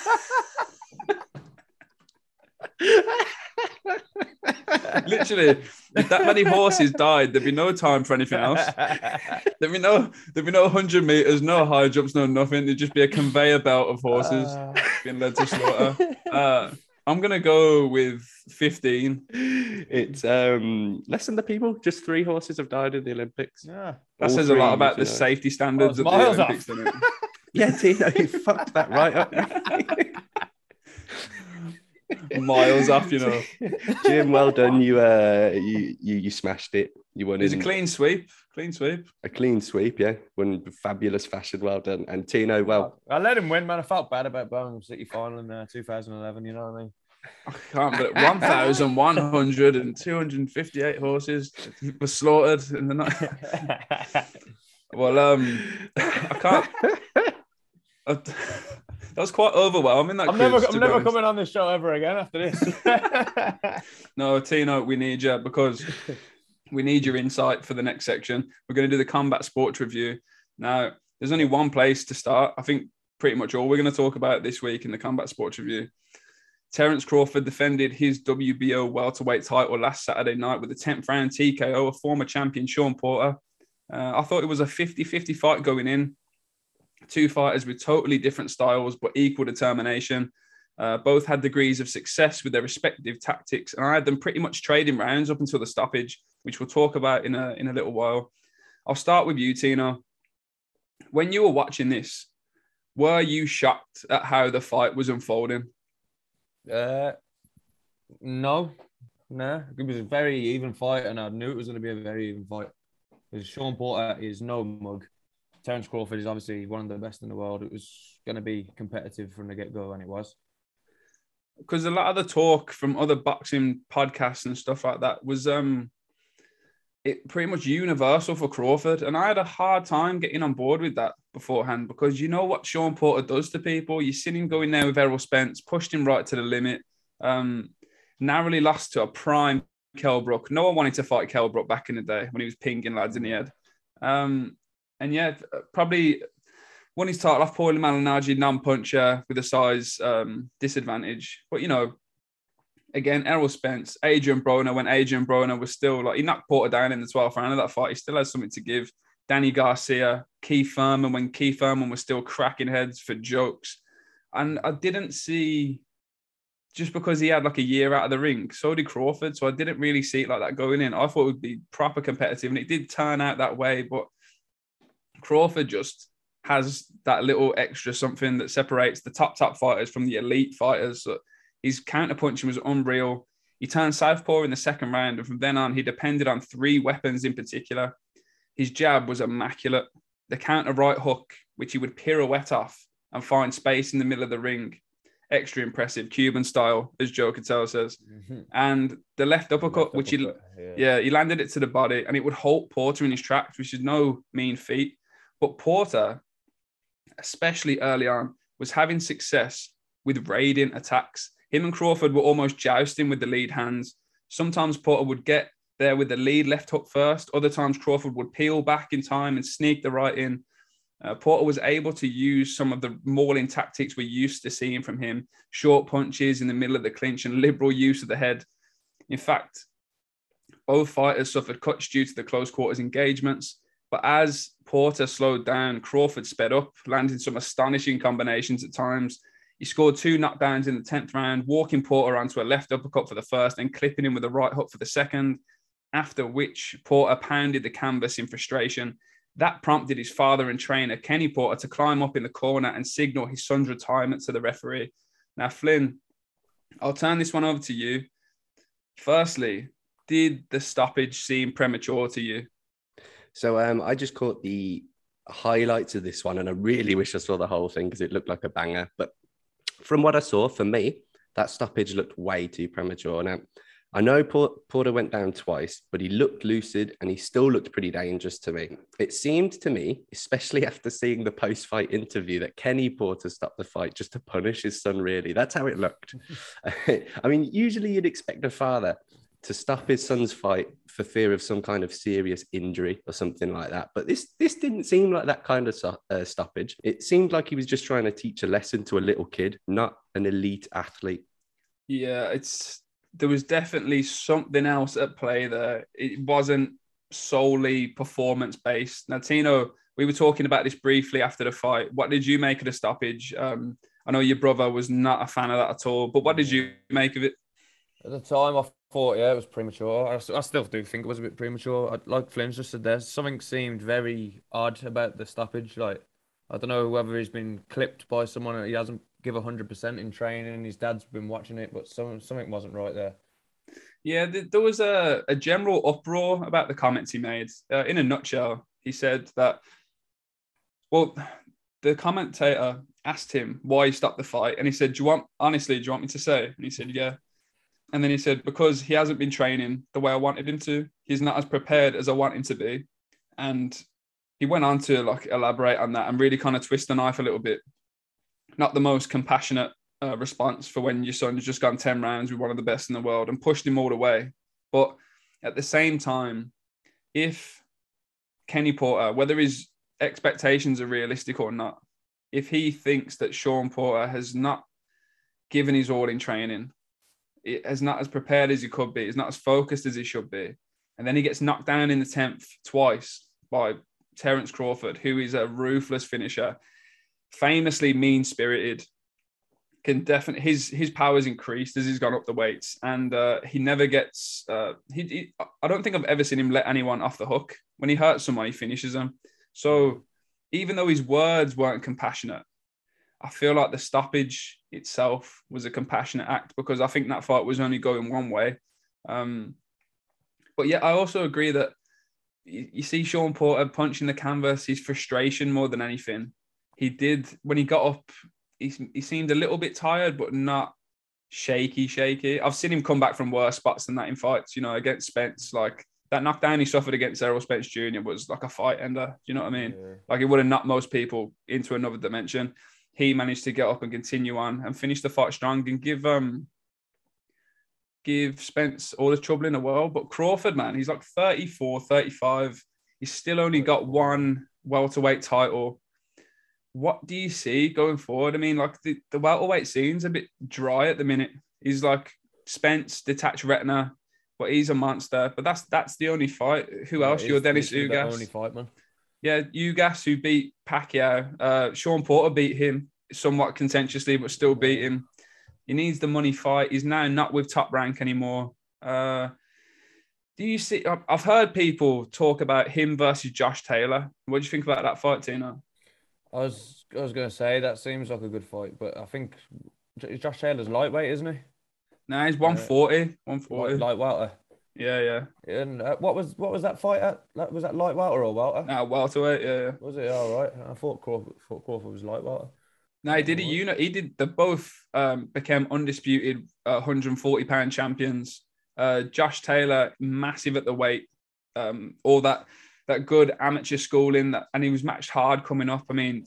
Literally, if that many horses died, there'd be no time for anything else. There'd be no 100 meters, no high jumps, no nothing. There'd just be a conveyor belt of horses being led to slaughter. I'm gonna go with 15. It's less than the people. Just 3 horses have died in the Olympics. Yeah, that says a lot about the safety standards of the Olympics, doesn't it? Yeah, Tino, you fucked that right up. Miles off, you know. Jim, well done. You smashed it. You won. It's a clean sweep. A clean sweep, yeah. Won with fabulous fashion. Well done. And Tino, well, I let him win, man. I felt bad about Birmingham City final in 2011. You know what I mean? I can't, but 1,100 and 258 horses were slaughtered in the night. Well, I can't. That was quite overwhelming. I'm never coming on this show ever again after this. No, Tino, we need you because we need your insight for the next section. We're going to do the combat sports review. Now, there's only one place to start. I think pretty much all we're going to talk about this week in the combat sports review. Terence Crawford defended his WBO welterweight title last Saturday night with a 10th round TKO, a former champion Sean Porter. I thought it was a 50-50 fight going in. 2 fighters with totally different styles, but equal determination. Both had degrees of success with their respective tactics, and I had them pretty much trading rounds up until the stoppage, which we'll talk about in a little while. I'll start with you, Tino. When you were watching this, were you shocked at how the fight was unfolding? No. It was a very even fight, and I knew it was going to be a very even fight. Because Sean Porter is no mug. Terence Crawford is obviously one of the best in the world. It was going to be competitive from the get-go, and it was. Because a lot of the talk from other boxing podcasts and stuff like that was it pretty much universal for Crawford. And I had a hard time getting on board with that beforehand because you know what Sean Porter does to people. You see him going there with Errol Spence, pushed him right to the limit, narrowly lost to a prime Kell Brook. No one wanted to fight Kell Brook back in the day when he was pinging lads in the head. And yeah, probably won his title off Paulie Malignaggi, non-puncher with a size disadvantage. But, you know, again, Errol Spence, Adrian Broner, when Adrian Broner was still like, he knocked Porter down in the 12th round of that fight. He still has something to give. Danny Garcia, Keith Thurman, when Keith Thurman was still cracking heads for jokes. And I didn't see, just because he had like a year out of the ring, so did Crawford. So I didn't really see it like that going in. I thought it would be proper competitive, and it did turn out that way. But Crawford just has that little extra something that separates the top fighters from the elite fighters. So his counterpunching was unreal. He turned southpaw in the second round, and from then on, he depended on 3 weapons in particular. His jab was immaculate. The counter right hook, which he would pirouette off and find space in the middle of the ring. extra impressive, Cuban style, as Joe Cattell says. And the left uppercut, which he landed it to the body, and it would halt Porter in his tracks, which is no mean feat. But Porter, especially early on, was having success with raiding attacks. Him and Crawford were almost jousting with the lead hands. Sometimes Porter would get there with the lead left hook first. Other times Crawford would peel back in time and sneak the right in. Porter was able to use some of the mauling tactics we're used to seeing from him. Short punches in the middle of the clinch and liberal use of the head. In fact, both fighters suffered cuts due to the close quarters engagements. But as Porter slowed down, Crawford sped up, landing some astonishing combinations at times. He scored 2 knockdowns in the 10th round, walking Porter onto a left uppercut for the first and clipping him with a right hook for the second, after which Porter pounded the canvas in frustration. That prompted his father and trainer, Kenny Porter, to climb up in the corner and signal his son's retirement to the referee. Now, Flynn, I'll turn this one over to you. Firstly, did the stoppage seem premature to you? So I just caught the highlights of this one, and I really wish I saw the whole thing because it looked like a banger. But from what I saw, for me, that stoppage looked way too premature. Now, I know Porter went down twice, but he looked lucid and he still looked pretty dangerous to me. It seemed to me, especially after seeing the post-fight interview, that Kenny Porter stopped the fight just to punish his son, really. That's how it looked. I mean, usually you'd expect a father to stop his son's fight for fear of some kind of serious injury or something like that. But this didn't seem like that kind of stoppage. It seemed like he was just trying to teach a lesson to a little kid, not an elite athlete. Yeah, there was definitely something else at play there. It wasn't solely performance-based. Now, Tino, we were talking about this briefly after the fight. What did you make of the stoppage? I know your brother was not a fan of that at all, but what did you make of it? At the time, I thought, yeah, it was premature. I still do think it was a bit premature. Like Flynn just said there, something seemed very odd about the stoppage. Like, I don't know whether he's been clipped by someone and he hasn't give 100% in training and his dad's been watching it, but something wasn't right there. Yeah, there was a general uproar about the comments he made. In a nutshell, he said that, well, the commentator asked him why he stopped the fight, and he said, do you want me to say? And he said, yeah. And then he said, because he hasn't been training the way I wanted him to. He's not as prepared as I want him to be. And he went on to elaborate on that and really kind of twist the knife a little bit. Not the most compassionate response for when your son's just gone 10 rounds with one of the best in the world and pushed him all the way. But at the same time, if Kenny Porter, whether his expectations are realistic or not, if he thinks that Sean Porter has not given his all in training, it is not as prepared as he could be, is not as focused as he should be, and then he gets knocked down in the 10th twice by Terence Crawford, who is a ruthless finisher, famously mean-spirited, can definitely his power's increased as he's gone up the weights, and he never gets. I don't think I've ever seen him let anyone off the hook. When he hurts someone, he finishes them. So even though his words weren't compassionate, I feel like the stoppage itself was a compassionate act because I think that fight was only going one way. But yeah, I also agree that you see Sean Porter punching the canvas, his frustration more than anything. He did, when he got up, he seemed a little bit tired, but not shaky. I've seen him come back from worse spots than that in fights, against Spence. Like that knockdown he suffered against Errol Spence Jr. was like a fight ender. Do you know what I mean? Yeah. Like it would have knocked most people into another dimension. He managed to get up and continue on and finish the fight strong and give Spence all the trouble in the world. But Crawford, man, he's like 34, 35. He's still only got one welterweight title. What do you see going forward? I mean, like the welterweight scene's a bit dry at the minute. He's like Spence, detached retina, but he's a monster. But that's the only fight. Who else? You're Dennis Ugas. The only fight, man. Yeah, Ugas, who beat Pacquiao. Sean Porter beat him somewhat contentiously, but still beat him. He needs the money fight. He's now not with Top Rank anymore. Do you see? I've heard people talk about him versus Josh Taylor. What do you think about that fight, Tino? I was going to say that seems like a good fight, but I think Josh Taylor's lightweight, isn't he? No, he's 140. 140. Light welter. Yeah. And what was that fight at? Was that light welter or welter? No, welterweight. Yeah. Was it all right? I thought Crawford was light welter. No, he did a unit. He did. They both became undisputed 140-pound champions. Josh Taylor, massive at the weight. All that good amateur schooling, and he was matched hard coming up. I mean,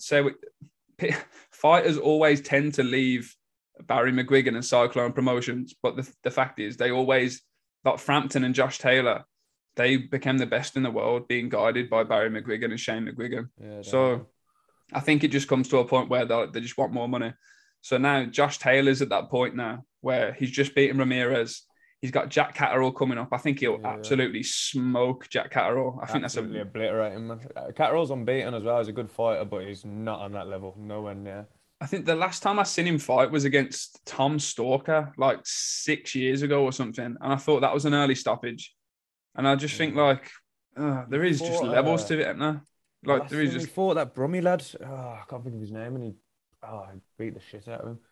fighters always tend to leave Barry McGuigan and Cyclone Promotions, but the fact is, they always, like Frampton and Josh Taylor, they became the best in the world being guided by Barry McGuigan and Shane McGuigan. Yeah, so I think it just comes to a point where they just want more money. So now Josh Taylor's at that point now where he's just beaten Ramirez. He's got Jack Catterall coming up. I think he'll absolutely smoke Jack Catterall. I think that's obliterate him. Catterall's unbeaten as well. He's a good fighter, but he's not on that level. Nowhere near. I think the last time I seen him fight was against Tom Stalker, like 6 years ago or something. And I thought that was an early stoppage. And I just think there is just levels to it, isn't there? Like there is just. He fought that Brummy lad. I can't think of his name, and he beat the shit out of him.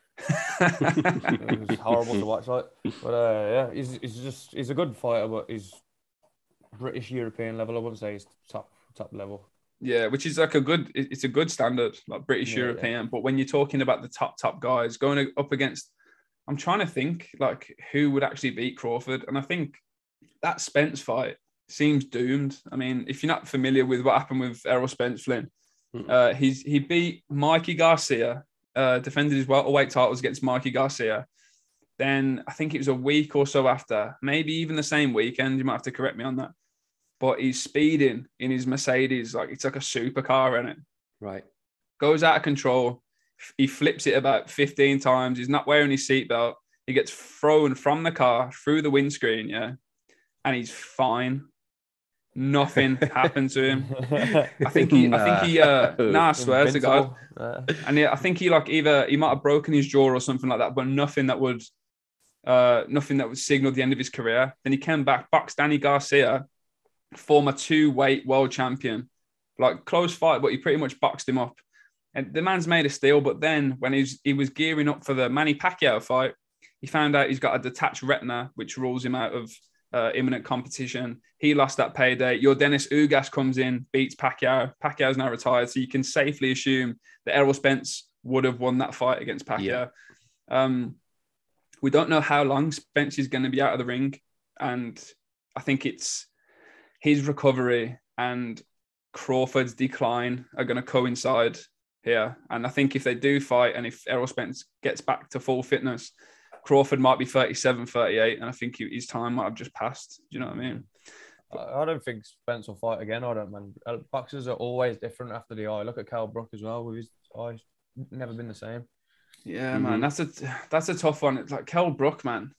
It was horrible to watch, like. But he's a good fighter, but he's British European level. I wouldn't say he's top level. Yeah, which is like it's a good standard, like British European. But when you're talking about the top guys going up against, I'm trying to think like who would actually beat Crawford, and I think that Spence fight seems doomed. I mean, if you're not familiar with what happened with Errol Spence Flynn, he beat Mikey Garcia, defended his welterweight titles against Mikey Garcia. Then I think it was a week or so after, maybe even the same weekend. You might have to correct me on that. But he's speeding in his Mercedes, like it's like a supercar in it. Right. Goes out of control. He flips it about 15 times. He's not wearing his seatbelt. He gets thrown from the car through the windscreen, and he's fine. Nothing happened to him. I think he I swear to God. And I think he might have broken his jaw or something like that, but nothing that would signal the end of his career. Then he came back, boxed Danny Garcia, former 2-weight world champion, like close fight, but he pretty much boxed him up. And the man's made of steel. But then when he was gearing up for the Manny Pacquiao fight, he found out he's got a detached retina, which rules him out of imminent competition. He lost that payday. Your Dennis Ugas comes in, beats Pacquiao. Pacquiao's now retired, so you can safely assume that Errol Spence would have won that fight against Pacquiao. Yeah. We don't know how long Spence is going to be out of the ring, and I think it's his recovery and Crawford's decline are going to coincide here. And I think if they do fight, and if Errol Spence gets back to full fitness, Crawford might be 37, 38, and I think his time might have just passed. Do you know what I mean? I don't think Spence will fight again. I don't, man. Boxers are always different after the eye. Look at Cal Brook as well with his eyes. Never been the same. Yeah, man. That's a tough one. It's like Cal Brook, man.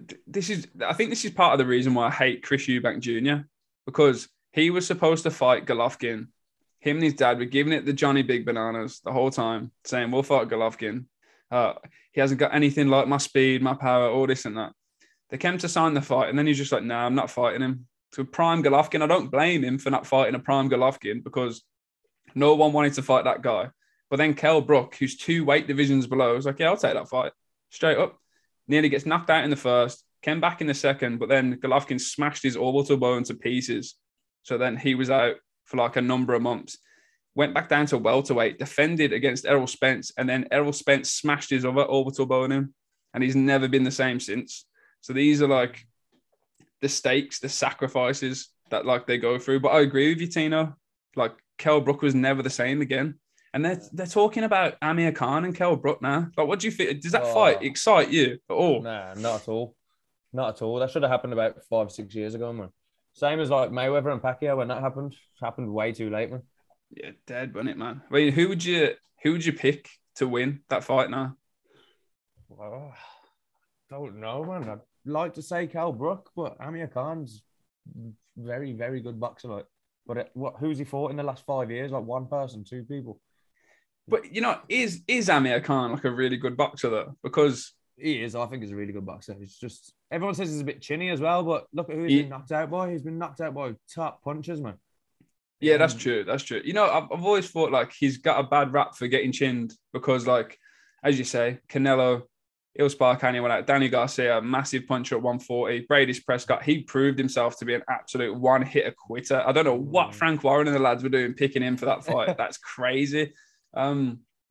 I think this is part of the reason why I hate Chris Eubank Jr. because he was supposed to fight Golovkin. Him and his dad were giving it the Johnny Big Bananas the whole time, saying, we'll fight Golovkin. He hasn't got anything like my speed, my power, all this and that. They came to sign the fight, and then he's just like, I'm not fighting him. So prime Golovkin, I don't blame him for not fighting a prime Golovkin because no one wanted to fight that guy. But then Kell Brook, who's 2 weight divisions below, was like, yeah, I'll take that fight. Straight up. Nearly gets knocked out in the first, came back in the second, but then Golovkin smashed his orbital bone to pieces. So then he was out for like a number of months. Went back down to welterweight, defended against Errol Spence, and then Errol Spence smashed his other orbital bone in, and he's never been the same since. So these are like the stakes, the sacrifices that like they go through. But I agree with you, Tino. Like Kell Brook was never the same again. And they're talking about Amir Khan and Kell Brook now. Like, what do you think? Does that fight excite you at all? Nah, not at all. Not at all. That should have happened about 5-6 years ago, man. Same as like Mayweather and Pacquiao when that happened. It happened way too late, man. Yeah, dead, wasn't it, man? I mean, who would you pick to win that fight now? Well, I don't know, man. I'd like to say Kell Brook, but Amir Khan's very, very good boxer. Like, but who's he fought in the last 5 years? Like 1 person, 2 people. But is Amir Khan like a really good boxer though? Because he is. I think he's a really good boxer. It's just everyone says he's a bit chinny as well, but look at who he's been knocked out by. He's been knocked out by top punchers, man. Yeah, that's true. That's true. I've always thought like he's got a bad rap for getting chinned because, like, as you say, Canelo, he'll spark anyone out. Danny Garcia, massive puncher at 140. Brady Prescott, he proved himself to be an absolute one-hitter quitter. I don't know what Frank Warren and the lads were doing picking him for that fight. That's crazy.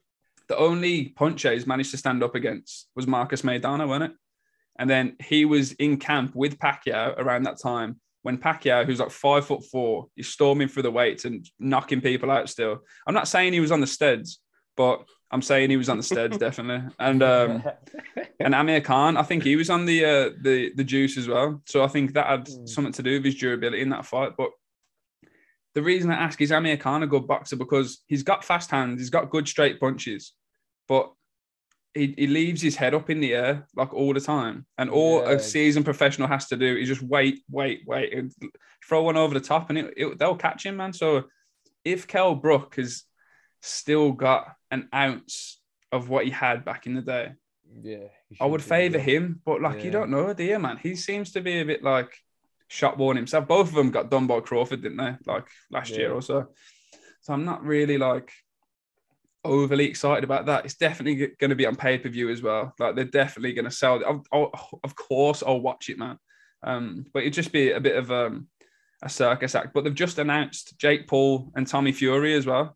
the only puncher he's managed to stand up against was Marcus Maidana, wasn't it? And then he was in camp with Pacquiao around that time when Pacquiao, who's like 5'4", is storming through the weights and knocking people out still. I'm not saying he was on the steads, but I'm saying he was on the steads definitely. And Amir Khan, I think he was on the juice as well. So I think that had something to do with his durability in that fight. But the reason I ask is Amir Khan a good boxer because he's got fast hands, he's got good straight punches, but he leaves his head up in the air like all the time. And all a seasoned professional has to do is just wait, and throw one over the top and they'll catch him, man. So if Kell Brook has still got an ounce of what he had back in the day, I would favour him. But like, you don't know, do you, man? He seems to be a bit like shot-worn himself. Both of them got done by Crawford, didn't they? Like last year or so. So I'm not really like overly excited about that. It's definitely going to be on pay-per-view as well. Like they're definitely going to sell it. Of course, I'll watch it, man. But it'd just be a bit of a circus act. But they've just announced Jake Paul and Tommy Fury as well.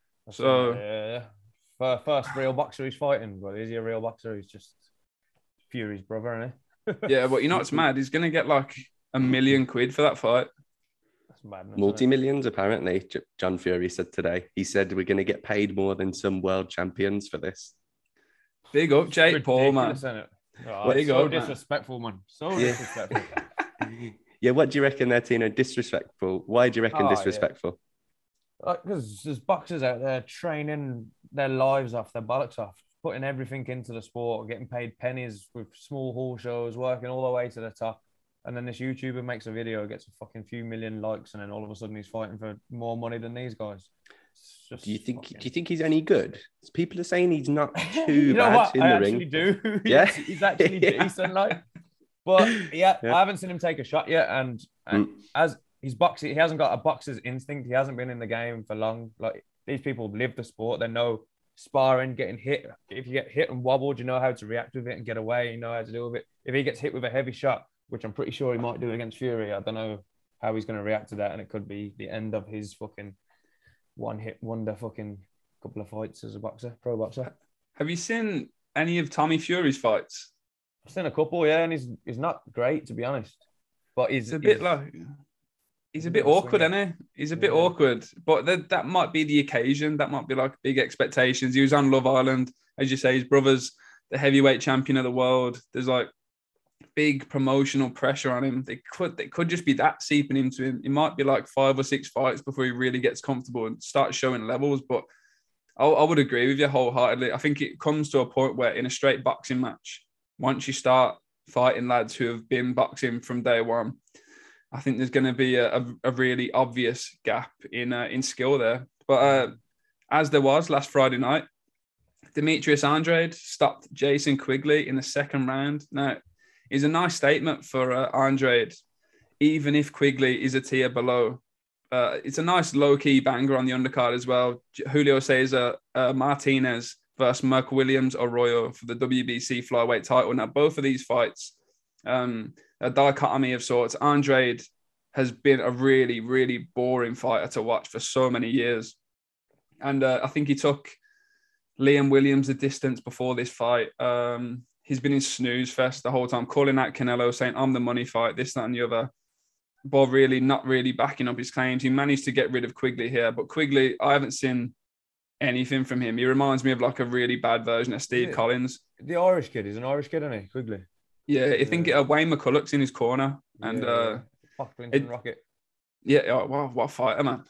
So first real boxer he's fighting. But is he a real boxer? He's just Fury's brother, isn't he? Yeah, but you know what's mad? He's going to get like $1 million for that fight. Multi-millions, apparently. John Fury said today. He said we're going to get paid more than some world champions for this. Big up, Jake Paul, man. Disrespectful, man. So disrespectful. Yeah, what do you reckon there, Tino? Disrespectful. Why do you reckon disrespectful? Because there's boxers out there training their lives off, their bollocks off, putting everything into the sport, getting paid pennies with small hall shows, working all the way to the top. And then this YouTuber makes a video, gets a fucking few million likes, and then all of a sudden he's fighting for more money than these guys. Do you think he's any good? People are saying he's not too bad in the ring. Do. Yeah, he's actually decent, like. But I haven't seen him take a shot yet. And as he's boxing, he hasn't got a boxer's instinct. He hasn't been in the game for long. Like these people live the sport. They know sparring, getting hit. If you get hit and wobbled, you know how to react with it and get away. You know how to deal with it. If he gets hit with a heavy shot, which I'm pretty sure he might do against Fury, I don't know how he's going to react to that, and it could be the end of his fucking one-hit wonder fucking couple of fights as a boxer, pro boxer. Have you seen any of Tommy Fury's fights? I've seen a couple, and he's not great, to be honest. But he's a bit awkward, isn't he? He's a bit awkward, but that might be the occasion. That might be like big expectations. He was on Love Island, as you say. His brother's the heavyweight champion of the world. There's like big promotional pressure on him. They could just be that seeping into him. It might be like 5 or 6 fights before he really gets comfortable and starts showing levels. But I would agree with you wholeheartedly. I think it comes to a point where in a straight boxing match, once you start fighting lads who have been boxing from day one, I think there's going to be a really obvious gap in skill there. But as there was last Friday night, Demetrius Andrade stopped Jason Quigley in the second round. Now, it's a nice statement for Andrade, even if Quigley is a tier below. It's a nice low-key banger on the undercard as well. Julio Cesar Martinez versus Merk Williams Arroyo for the WBC flyweight title. Now, both of these fights, a dichotomy of sorts. Andrade has been a really, really boring fighter to watch for so many years. And I think he took Liam Williams the distance before this fight. He's been in snooze fest the whole time, calling out Canelo, saying, I'm the money fight, this, that, and the other. But really not really backing up his claims. He managed to get rid of Quigley here. But Quigley, I haven't seen anything from him. He reminds me of like a really bad version of Steve Collins. The Irish kid. He's an Irish kid, isn't he, Quigley? Yeah, I think Wayne McCulloch's in his corner. And Rocket. Yeah, what a fighter, man.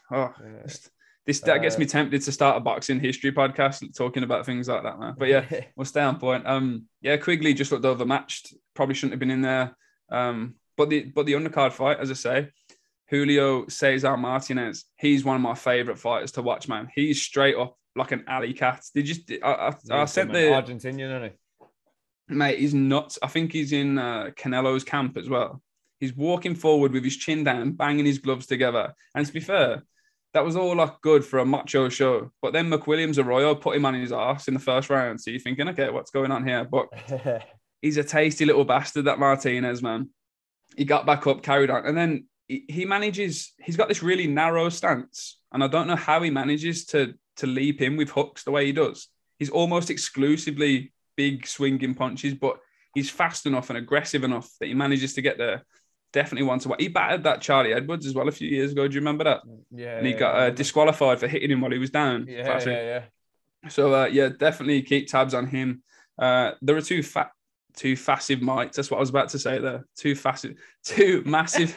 That gets me tempted to start a boxing history podcast talking about things like that, man. But yeah, we'll stay on point. Quigley just looked overmatched. Probably shouldn't have been in there. But the undercard fight, as I say, Julio Cesar Martinez, he's one of my favorite fighters to watch, man. He's straight up like an alley cat. I sent the Argentinian, isn't he? Mate, he's nuts. I think he's in Canelo's camp as well. He's walking forward with his chin down, banging his gloves together. And to be fair, that was all like good for a macho show. But then McWilliams Arroyo put him on his arse in the first round. So you're thinking, okay, what's going on here? But he's a tasty little bastard, that Martinez, man. He got back up, carried on. And then he's got this really narrow stance. And I don't know how he manages to leap in with hooks the way he does. He's almost exclusively big swinging punches, but he's fast enough and aggressive enough that he manages to get there. Definitely one to watch. He battered that Charlie Edwards as well a few years ago. Do you remember that? Yeah. And he got disqualified for hitting him while he was down. Yeah, Classic. yeah. So definitely keep tabs on him. There are two massive mites. That's what I was about to say there. Two massive.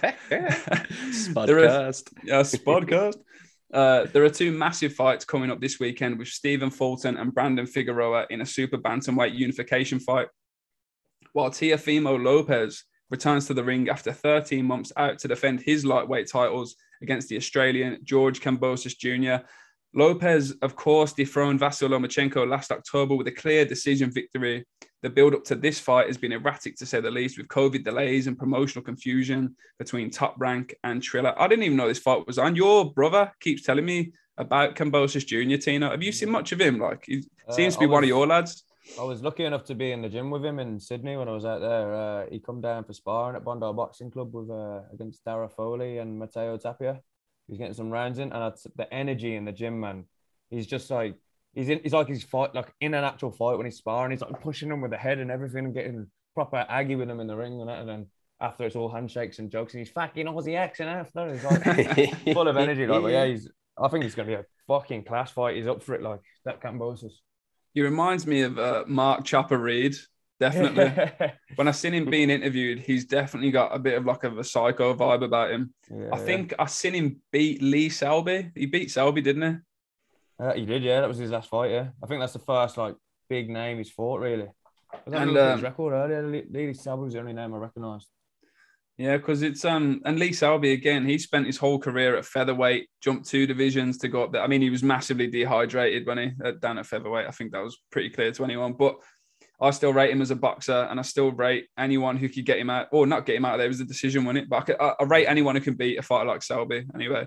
Spodcast. Spodcast. There are two massive fights coming up this weekend with Stephen Fulton and Brandon Figueroa in a super bantamweight unification fight, while Teofimo Lopez returns to the ring after 13 months out to defend his lightweight titles against the Australian George Kambosos Jr. Lopez, of course, dethroned Vasyl Lomachenko last October with a clear decision victory. The build-up to this fight has been erratic, to say the least, with COVID delays and promotional confusion between Top Rank and Triller. I didn't even know this fight was on. Your brother keeps telling me about Kambosos Jr., Tino. Have you seen much of him? Like, he seems to be one of your lads. I was lucky enough to be in the gym with him in Sydney when I was out there. He come down for sparring at Bondi Boxing Club with against Dara Foley and Matteo Tapia. He's getting some rounds in, and the energy in the gym, man. He's just like he's fight like in an actual fight when he's sparring. He's like pushing him with the head and everything, and getting proper aggy with him in the ring and that. And then after it's all handshakes and jokes, and he's fucking Aussie accent after. He's like full of energy. Like, but yeah, I think it's gonna be a fucking class fight. He's up for it, like that Kambosos. He reminds me of Mark Chopper Reed, definitely. When I seen him being interviewed, he's definitely got a bit of like a psycho vibe about him. I think I seen him beat Lee Selby. He beat Selby, didn't he? He did, yeah. That was his last fight, yeah. I think that's the first like big name he's fought, really. I was And his record earlier. Lee Selby was the only name I recognised. Yeah, because it's and Lee Selby again. He spent his whole career at featherweight, jumped 2 divisions to go up there. I mean, he was massively dehydrated when he down at featherweight. I think that was pretty clear to anyone. But I still rate him as a boxer, and I still rate anyone who could get him out, or not get him out of there. It was a decision, wasn't it? But I rate anyone who can beat a fighter like Selby. Anyway,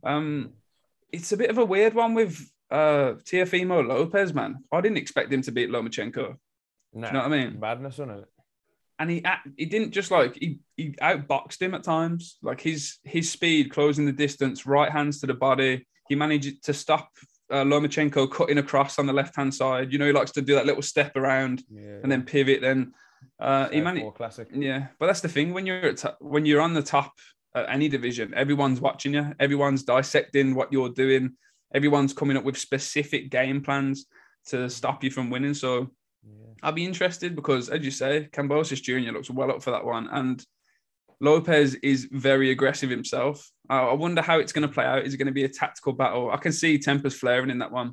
it's a bit of a weird one with Teofimo Lopez, man. I didn't expect him to beat Lomachenko. No, you know what I mean? Madness, isn't it? And he didn't just like he outboxed him at times. Like his speed, closing the distance, right hands to the body. He managed to stop Lomachenko cutting across on the left hand side. You know, he likes to do that little step around and then pivot. Then he managed. Classic. Yeah, but that's the thing when you're on the top at any division, everyone's watching you. Everyone's dissecting what you're doing. Everyone's coming up with specific game plans to stop you from winning. So. Yeah. I'll be interested because, as you say, Kambosos Jr. looks well up for that one. And Lopez is very aggressive himself. I wonder how it's going to play out. Is it going to be a tactical battle? I can see tempers flaring in that one.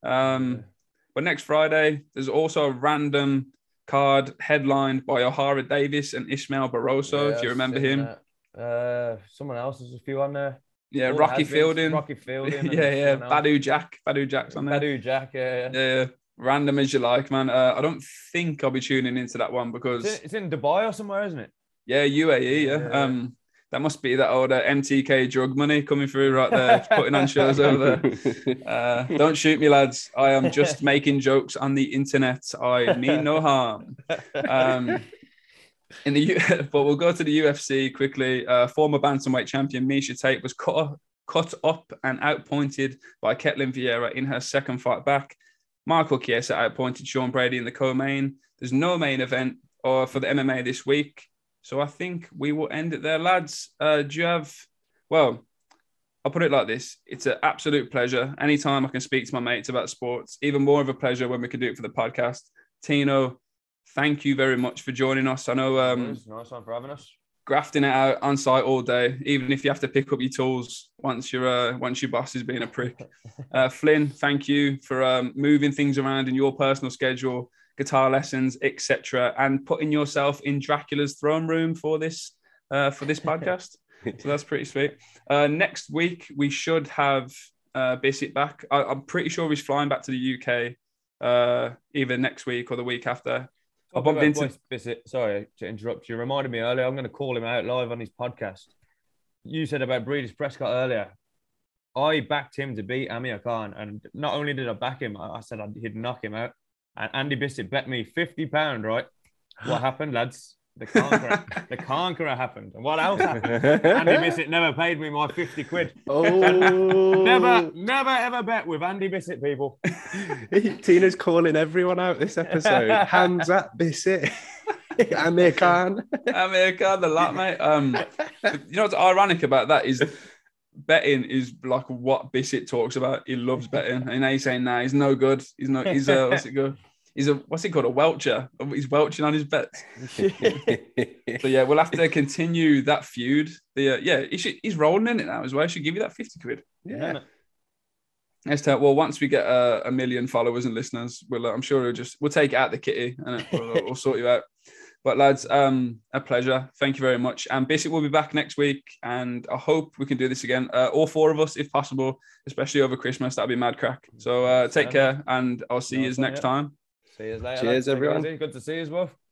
But next Friday, there's also a random card headlined by O'Hara Davis and Ismael Barroso, if you remember him. Someone else, there's a few on there. Yeah, Rocky Fielding. yeah. Badu Jack's on there. Badu Jack, yeah. Random as you like, man. I don't think I'll be tuning into that one because it's in Dubai or somewhere, isn't it? Yeah, UAE. Yeah. That must be that old MTK drug money coming through right there, putting on shows over there. Don't shoot me, lads. I am just making jokes on the internet. I mean no harm. But we'll go to the UFC quickly. Former bantamweight champion Miesha Tate was cut up and outpointed by Ketlin Vieira in her second fight back. Michael Chiesa outpointed Sean Brady in the co-main. There's no main event for the MMA this week. So I think we will end it there, lads. Do you have... Well, I'll put it like this. It's an absolute pleasure. Anytime I can speak to my mates about sports, even more of a pleasure when we can do it for the podcast. Tino, thank you very much for joining us. I know... nice one for having us. Grafting it out on site all day, even if you have to pick up your tools once your boss is being a prick. Flynn, thank you for moving things around in your personal schedule, guitar lessons, etc., and putting yourself in Dracula's throne room for this podcast. So that's pretty sweet. Next week we should have Bissett back. I'm pretty sure he's flying back to the UK either next week or the week after. I bumped into Bissett. Sorry to interrupt you. Reminded me earlier. I'm going to call him out live on his podcast. You said about Breeders Prescott earlier. I backed him to beat Amir Khan, and not only did I back him, I said he'd knock him out. And Andy Bissett bet me £50. Right? What happened, lads? The conqueror happened. And what else happened? Andy Bissett never paid me my 50 quid. Oh, Never ever bet with Andy Bissett, people. Tina's calling everyone out this episode. Hamza Bissett, Amir Khan. Amir Khan, the lot, mate. You know what's ironic about that is betting is like what Bissett talks about. He loves betting, and now he's saying, "Nah, he's no good. He's not. He's what's it called? What's it called? A welcher. He's welching on his bets." So yeah, we'll have to continue that feud. He's rolling in it now as well. I should give you that 50 quid. Yeah. Well, once we get a million followers and listeners, I'm sure we'll take it out the kitty and we'll sort you out. But lads, a pleasure. Thank you very much. And Bissett will be back next week, and I hope we can do this again. All four of us, if possible, especially over Christmas. That'd be mad crack. So take care, and I'll see you next time. See you later. Cheers, everyone. Good to see you, both.